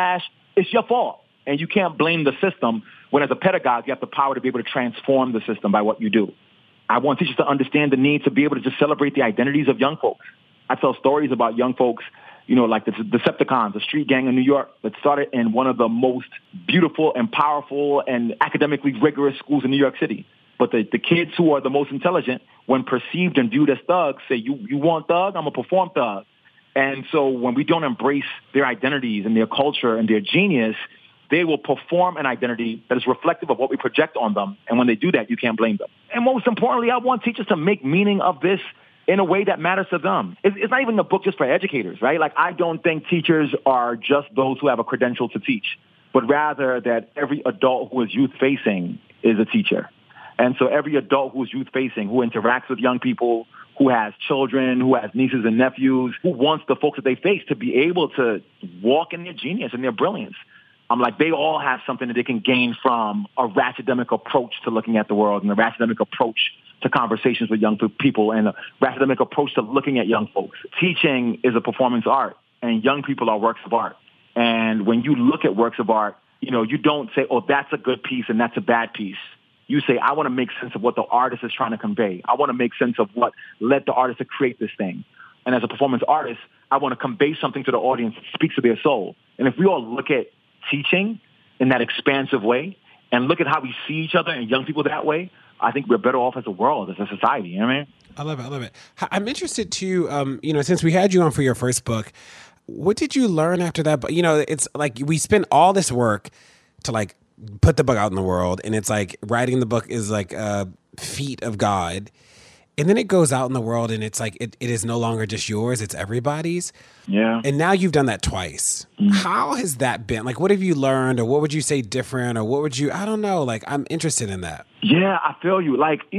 it's your fault. And you can't blame the system when, as a pedagogue, you have the power to be able to transform the system by what you do. I want teachers to understand the need to be able to just celebrate the identities of young folks. I tell stories about young folks, like the Decepticons, the street gang in New York that started in one of the most beautiful and powerful and academically rigorous schools in New York City. But the kids who are the most intelligent, when perceived and viewed as thugs, say, you want thug? I'm a perform thug. And so when we don't embrace their identities and their culture and their genius, they will perform an identity that is reflective of what we project on them. And when they do that, you can't blame them. And most importantly, I want teachers to make meaning of this in a way that matters to them. It's not even a book just for educators, right? Like, I don't think teachers are just those who have a credential to teach, but rather that every adult who is youth-facing is a teacher. And so every adult who is youth-facing, who interacts with young people, who has children, who has nieces and nephews, who wants the folks that they face to be able to walk in their genius and their brilliance. They all have something that they can gain from a racademic approach to looking at the world and a racademic approach to conversations with young people and a racademic approach to looking at young folks. Teaching is a performance art, and young people are works of art. And when you look at works of art, you don't say, oh, that's a good piece and that's a bad piece. You say, I want to make sense of what the artist is trying to convey. I want to make sense of what led the artist to create this thing. And as a performance artist, I want to convey something to the audience that speaks to their soul. And if we all look at teaching in that expansive way and look at how we see each other and young people that way, I think we're better off as a world, as a society. You know what I mean? I love it. I'm interested too, since we had you on for your first book, what did you learn after that? But, it's like we spend all this work to put the book out in the world, and it's like writing the book is like a feat of God. And then it goes out in the world and it's like, it is no longer just yours, it's everybody's. Yeah. And now you've done that twice. How has that been? What have you learned, or what would you say different, or what would you, I don't know, I'm interested in that. Yeah, I feel you.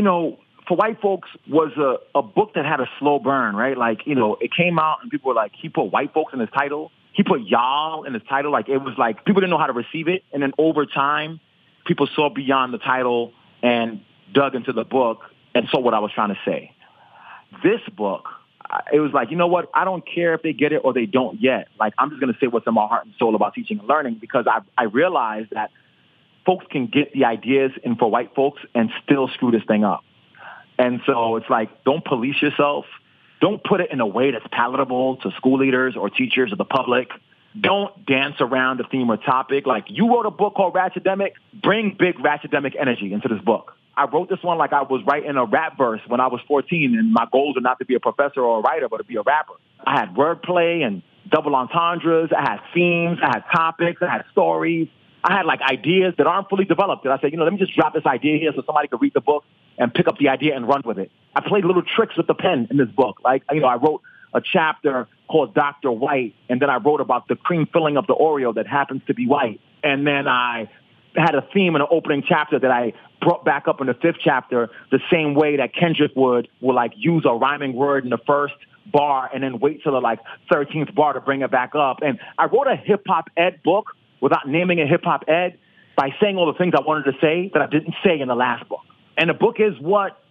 For White Folks was a book that had a slow burn, right? It came out and people were like, he put white folks in his title. He put y'all in his title. It was like people didn't know how to receive it. And then over time, people saw beyond the title and dug into the book and saw what I was trying to say. This book, it was like, you know what? I don't care if they get it or they don't yet. I'm just going to say what's in my heart and soul about teaching and learning, because I realized that folks can get the ideas in for white folks and still screw this thing up. And so it's like, don't police yourself. Don't put it in a way that's palatable to school leaders or teachers or the public. Don't dance around the theme or topic. You wrote a book called Ratchetdemic. Bring big Ratchetdemic energy into this book. I wrote this one like I was writing a rap verse when I was 14, and my goals were not to be a professor or a writer, but to be a rapper. I had wordplay and double entendres. I had themes. I had topics. I had stories. I had ideas that aren't fully developed. And I said, let me just drop this idea here so somebody could read the book and pick up the idea and run with it. I played little tricks with the pen in this book. I wrote a chapter called Dr. White, and then I wrote about the cream filling of the Oreo that happens to be white. And then I had a theme in an opening chapter that I brought back up in the fifth chapter, the same way that Kendrick will use a rhyming word in the first bar and then wait till the 13th bar to bring it back up. And I wrote a hip-hop ed book without naming it hip-hop ed by saying all the things I wanted to say that I didn't say in the last book. And the book is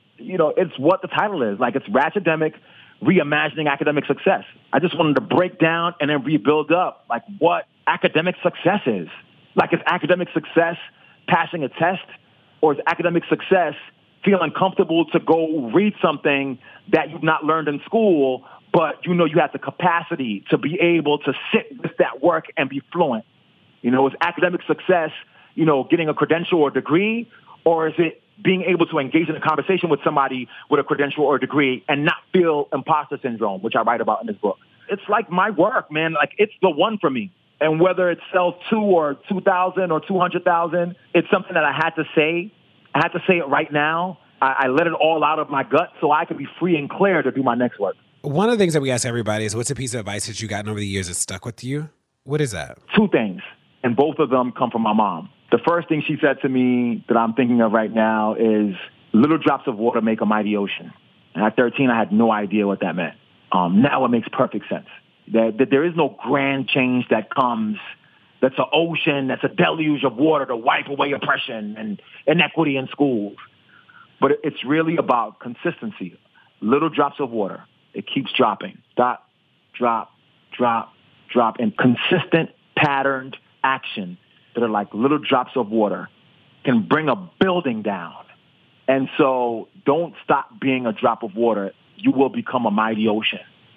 it's what the title is. It's Ratchetdemic, Reimagining Academic Success. I just wanted to break down and then rebuild up what academic success is. Is academic success passing a test, or is academic success feeling comfortable to go read something that you've not learned in school, but you have the capacity to be able to sit with that work and be fluent? Is academic success, getting a credential or degree, or is it being able to engage in a conversation with somebody with a credential or degree and not feel imposter syndrome, which I write about in this book? It's my work, man. It's the one for me. And whether it sells 2 or 2,000 or 200,000, it's something that I had to say. I had to say it right now. I let it all out of my gut so I could be free and clear to do my next work. One of the things that we ask everybody is, what's a piece of advice that you've gotten over the years that stuck with you? What is that? 2 things, and both of them come from my mom. The first thing she said to me that I'm thinking of right now is, little drops of water make a mighty ocean. And at 13, I had no idea what that meant. Now it makes perfect sense. That there is no grand change that comes that's an ocean, that's a deluge of water to wipe away oppression and inequity in schools. But it's really about consistency. Little drops of water. It keeps dropping. Drop, drop, drop, drop, and consistent, patterned action that are like little drops of water can bring a building down. And so don't stop being a drop of water. You will become a mighty ocean.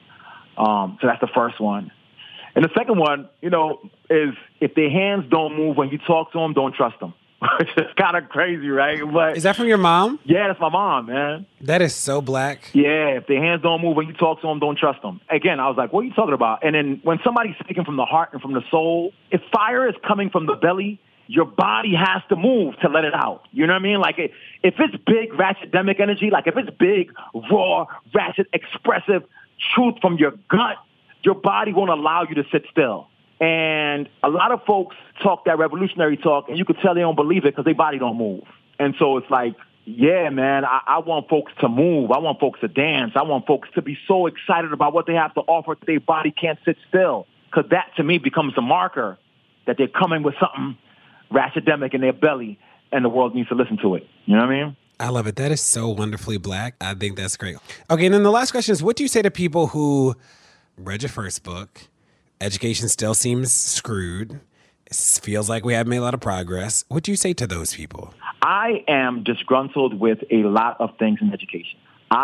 So that's the first one. And the second one, is if their hands don't move when you talk to them, don't trust them. It's kind of crazy, right? But is that from your mom? Yeah, that's my mom, man. That is so Black. Yeah, if their hands don't move when you talk to them, don't trust them. Again, I was like, what are you talking about? And then when somebody's speaking from the heart and from the soul, if fire is coming from the belly, your body has to move to let it out. You know what I mean? Like, if it's big, ratchet-demic energy, like if it's big, raw, ratchet, expressive truth from your gut, your body won't allow you to sit still. And a lot of folks talk that revolutionary talk, and you could tell they don't believe it because their body don't move. And so it's like, yeah, man, I want folks to move. I want folks to dance. I want folks to be so excited about what they have to offer that their body can't sit still. Because that, to me, becomes a marker that they're coming with something ratchet-demic in their belly, and the world needs to listen to it. You know what I mean? I love it. That is so wonderfully Black. I think that's great. Okay, and then the last question is, what do you say to people who read your first book, education still seems screwed, it feels like we haven't made a lot of progress? What do you say to those people? I am disgruntled with a lot of things in education.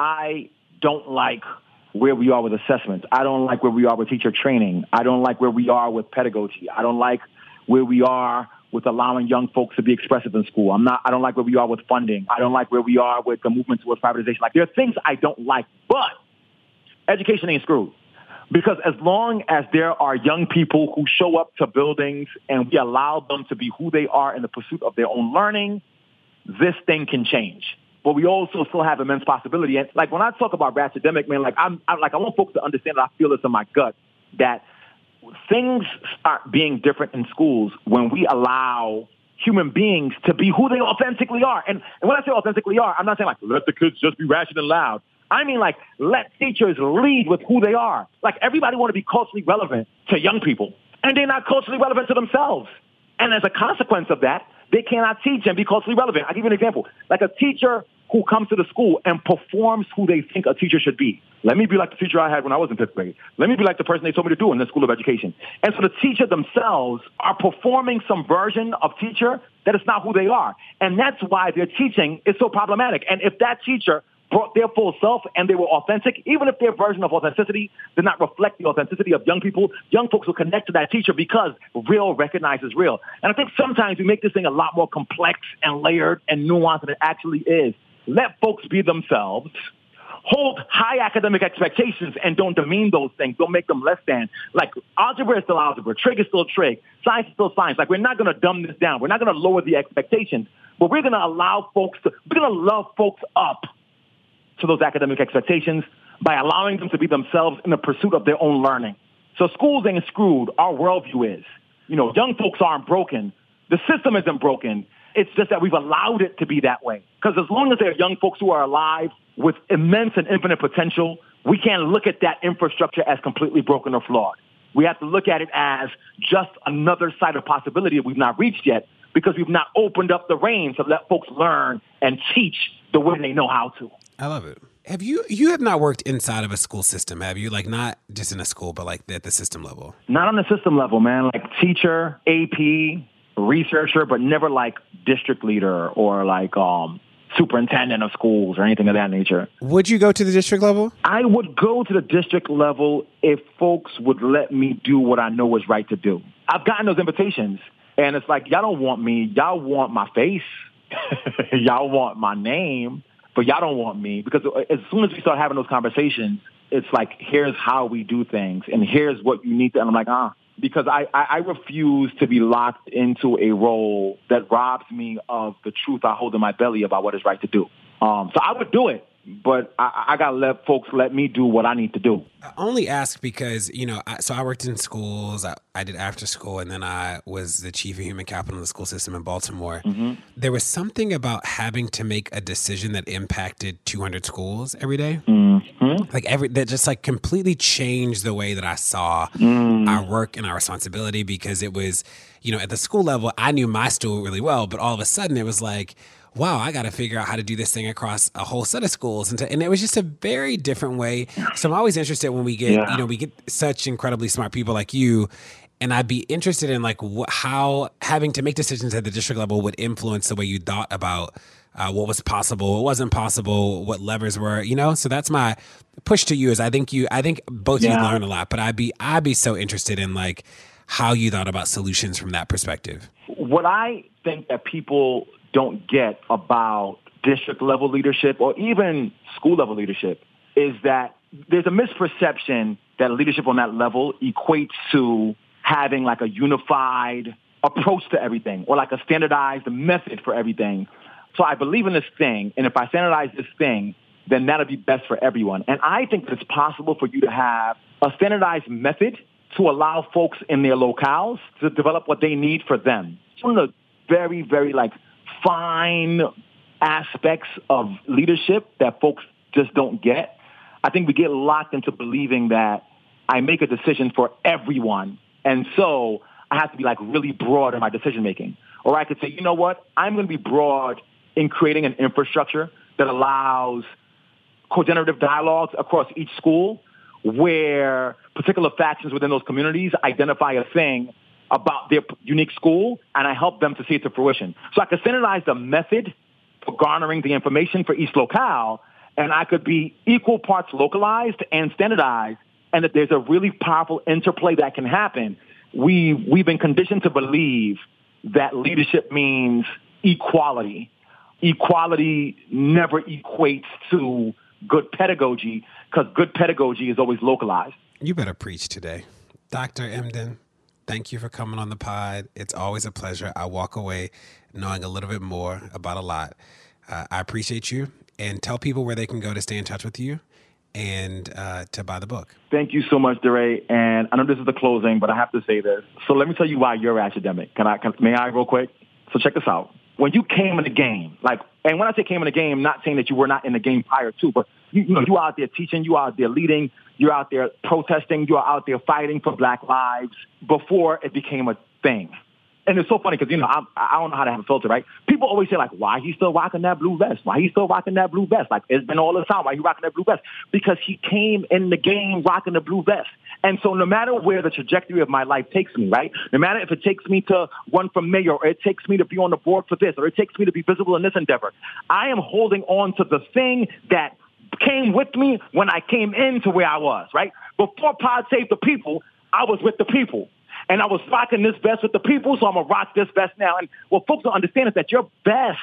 I don't like where we are with assessments. I don't like where we are with teacher training. I don't like where we are with pedagogy. I don't like where we are with allowing young folks to be expressive in school. I don't like where we are with funding. I don't like where we are with the movement towards privatization. Like, there are things I don't like, but education ain't screwed. Because as long as there are young people who show up to buildings and we allow them to be who they are in the pursuit of their own learning, this thing can change. But we also still have immense possibility. And like, when I talk about ratchet-demic, man, I want folks to understand that I feel this in my gut, that things start being different in schools when we allow human beings to be who they authentically are. And when I say authentically are, I'm not saying like, let the kids just be ratchet and loud. I mean, like, let teachers lead with who they are. Like, everybody want to be culturally relevant to young people, and they're not culturally relevant to themselves. And as a consequence of that, they cannot teach and be culturally relevant. I'll give you an example. Like a teacher who comes to the school and performs who they think a teacher should be. Let me be like the teacher I had when I was in 5th grade. Let me be like the person they told me to do in the School of Education. And so the teacher themselves are performing some version of teacher that is not who they are. And that's why their teaching is so problematic. And if that teacher brought their full self and they were authentic, even if their version of authenticity did not reflect the authenticity of young people, young folks will connect to that teacher because real recognizes real. And I think sometimes we make this thing a lot more complex and layered and nuanced than it actually is. Let folks be themselves. Hold high academic expectations and don't demean those things. Don't make them less than. Like, algebra is still algebra. Trig is still trig. Science is still science. Like, we're not going to dumb this down. We're not going to lower the expectations. But we're going to allow folks to, we're going to love folks up to those academic expectations by allowing them to be themselves in the pursuit of their own learning. So schools ain't screwed. Our worldview is. Young folks aren't broken. The system isn't broken. It's just that we've allowed it to be that way. Because as long as there are young folks who are alive with immense and infinite potential, we can't look at that infrastructure as completely broken or flawed. We have to look at it as just another side of possibility that we've not reached yet because we've not opened up the reins to let folks learn and teach the way they know how to. I love it. Have you have not worked inside of a school system, have you? Like, not just in a school, but like at the system level? Not on the system level, man. Like teacher, AP, researcher, but never like district leader or like superintendent of schools or anything of that nature. Would you go to the district level? I would go to the district level if folks would let me do what I know is right to do. I've gotten those invitations, and it's like, y'all don't want me. Y'all want my face. Y'all want my name. But y'all don't want me, because as soon as we start having those conversations, it's like, here's how we do things, and here's what you need to, and I'm like, because I refuse to be locked into a role that robs me of the truth I hold in my belly about what is right to do. So I would do it, but I got to let folks let me do what I need to do. I only ask because, so I worked in schools, I did after school, and then I was the chief of human capital in the school system in Baltimore. Mm-hmm. There was something about having to make a decision that impacted 200 schools every day. Mm-hmm. That just like completely changed the way that I saw our work and our responsibility, because it was, at the school level, I knew my school really well, but all of a sudden it was like, wow, I got to figure out how to do this thing across a whole set of schools. And it was just a very different way. So I'm always interested when we get, we get such incredibly smart people like you, And I'd be interested in like how having to make decisions at the district level would influence the way you thought about what was possible, what wasn't possible, what levers were, So that's my push to you. Is I think both of you learn a lot, but I'd be so interested in like how you thought about solutions from that perspective. What I think that people don't get about district level leadership or even school level leadership is that there's a misperception that leadership on that level equates to having like a unified approach to everything or like a standardized method for everything. So I believe in this thing, and if I standardize this thing, then that'll be best for everyone. And I think that it's possible for you to have a standardized method to allow folks in their locales to develop what they need for them. It's one of the very, very like fine aspects of leadership that folks just don't get. I think we get locked into believing that I make a decision for everyone, and so I have to be like really broad in my decision making. Or I could say, you know what, I'm going to be broad in creating an infrastructure that allows co-generative dialogues across each school where particular factions within those communities identify a thing about their unique school, and I help them to see it to fruition. So I could standardize the method for garnering the information for each locale, and I could be equal parts localized and standardized, and that there's a really powerful interplay that can happen. We've been conditioned to believe that leadership means equality. Equality never equates to good pedagogy because good pedagogy is always localized. You better preach today. Dr. Emdin, thank you for coming on the pod. It's always a pleasure. I walk away knowing a little bit more about a lot. I appreciate you, and tell people where they can go to stay in touch with you and to buy the book. Thank you so much, DeRay. And I know this is the closing, but I have to say this. So let me tell you why you're academic. May I real quick? So check this out. When you came in the game, and when I say came in the game, not saying that you were not in the game prior to, but you out there teaching, you out there leading, you're out there protesting, you're out there fighting for Black lives before it became a thing. And it's so funny because, I don't know how to have a filter, right? People always say, like, why he still rocking that blue vest? Why he still rocking that blue vest? Like, it's been all the time. Why he rocking that blue vest? Because he came in the game rocking the blue vest. And so no matter where the trajectory of my life takes me, right? No matter if it takes me to run for mayor or it takes me to be on the board for this or it takes me to be visible in this endeavor, I am holding on to the thing that came with me when I came into where I was, right? Before Pod Save the People, I was with the people. And I was rocking this vest with the people, so I'm going to rock this vest now. And what folks don't understand is that your best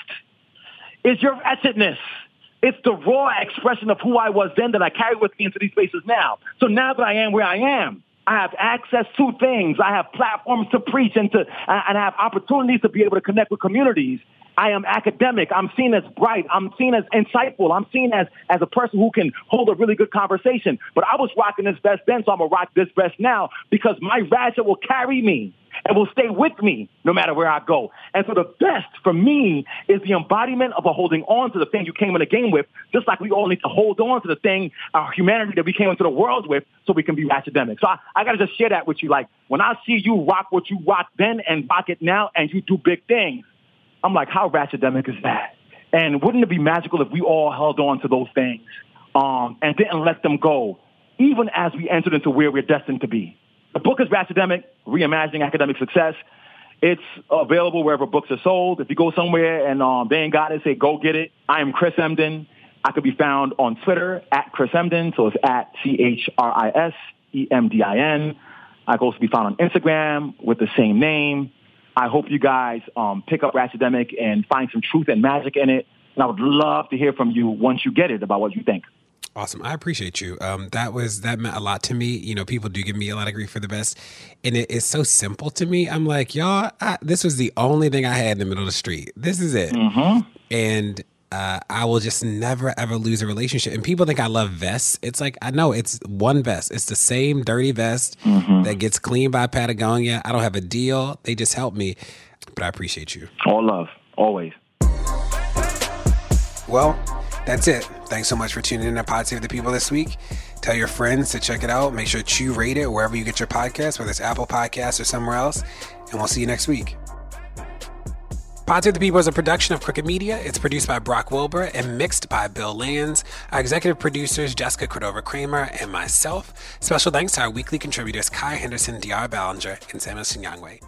is your wretchedness. It's the raw expression of who I was then that I carry with me into these spaces now. So now that I am where I am, I have access to things. I have platforms to preach and I have opportunities to be able to connect with communities. I am academic. I'm seen as bright. I'm seen as insightful. I'm seen as a person who can hold a really good conversation. But I was rocking this vest then, so I'm going to rock this vest now because my ratchet will carry me and will stay with me no matter where I go. And so the best for me is the embodiment of a holding on to the thing you came in the game with, just like we all need to hold on to the thing, our humanity that we came into the world with so we can be academic. So I got to just share that with you. Like, when I see you rock what you rock then and rock it now and you do big things, I'm like, how ratchetdemic is that? And wouldn't it be magical if we all held on to those things and didn't let them go, even as we entered into where we're destined to be? The book is Ratchetdemic, Reimagining Academic Success. It's available wherever books are sold. If you go somewhere and they ain't got it, say, go get it. I am Chris Emdin. I could be found on Twitter at Chris Emdin, so it's at ChrisEmdin. I could also be found on Instagram with the same name. I hope you guys pick up Ratchetdemic and find some truth and magic in it. And I would love to hear from you once you get it about what you think. Awesome. I appreciate you. That meant a lot to me. You know, people do give me a lot of grief for the best. And it is so simple to me. I'm like, y'all, this was the only thing I had in the middle of the street. This is it. Mm-hmm. And I will just never, ever lose a relationship. And people think I love vests. It's like, I know it's one vest. It's the same dirty vest that gets cleaned by Patagonia. I don't have a deal. They just help me. But I appreciate you. All love. Always. Well, that's it. Thanks so much for tuning in to Pod Save the People this week. Tell your friends to check it out. Make sure to rate it wherever you get your podcast, whether it's Apple Podcasts or somewhere else. And we'll see you next week. Pod Save the People is a production of Crooked Media. It's produced by Brock Wilbur and mixed by Bill Lands. Our executive producers, Jessica Cordova-Kramer and myself. Special thanks to our weekly contributors, Kai Henderson, DR Ballinger, and Samuel Sinyangwe.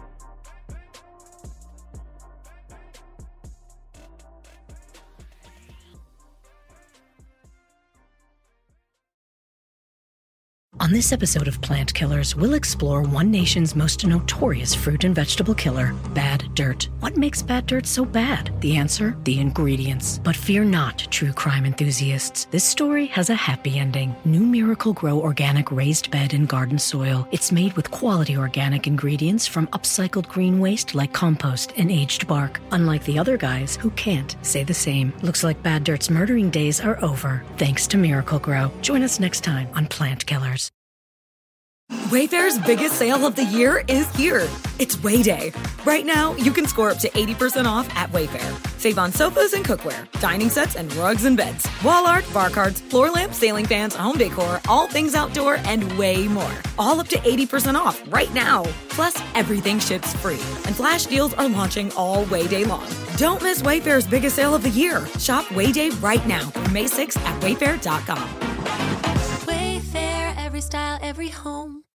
On this episode of Plant Killers, we'll explore one nation's most notorious fruit and vegetable killer, bad dirt. What makes bad dirt so bad? The answer? The ingredients. But fear not, true crime enthusiasts. This story has a happy ending. New Miracle-Gro Organic Raised Bed and Garden Soil. It's made with quality organic ingredients from upcycled green waste like compost and aged bark. Unlike the other guys who can't say the same. Looks like bad dirt's murdering days are over, thanks to Miracle-Gro. Join us next time on Plant Killers. Wayfair's biggest sale of the year is here. It's Way Day. Right now, you can score up to 80% off at Wayfair. Save on sofas and cookware, dining sets and rugs and beds, wall art, bar cards, floor lamps, ceiling fans, home decor, all things outdoor, and way more. All up to 80% off right now. Plus, everything ships free. And flash deals are launching all Way Day long. Don't miss Wayfair's biggest sale of the year. Shop Way Day right now through May 6th at wayfair.com. Wayfair, every style, every home.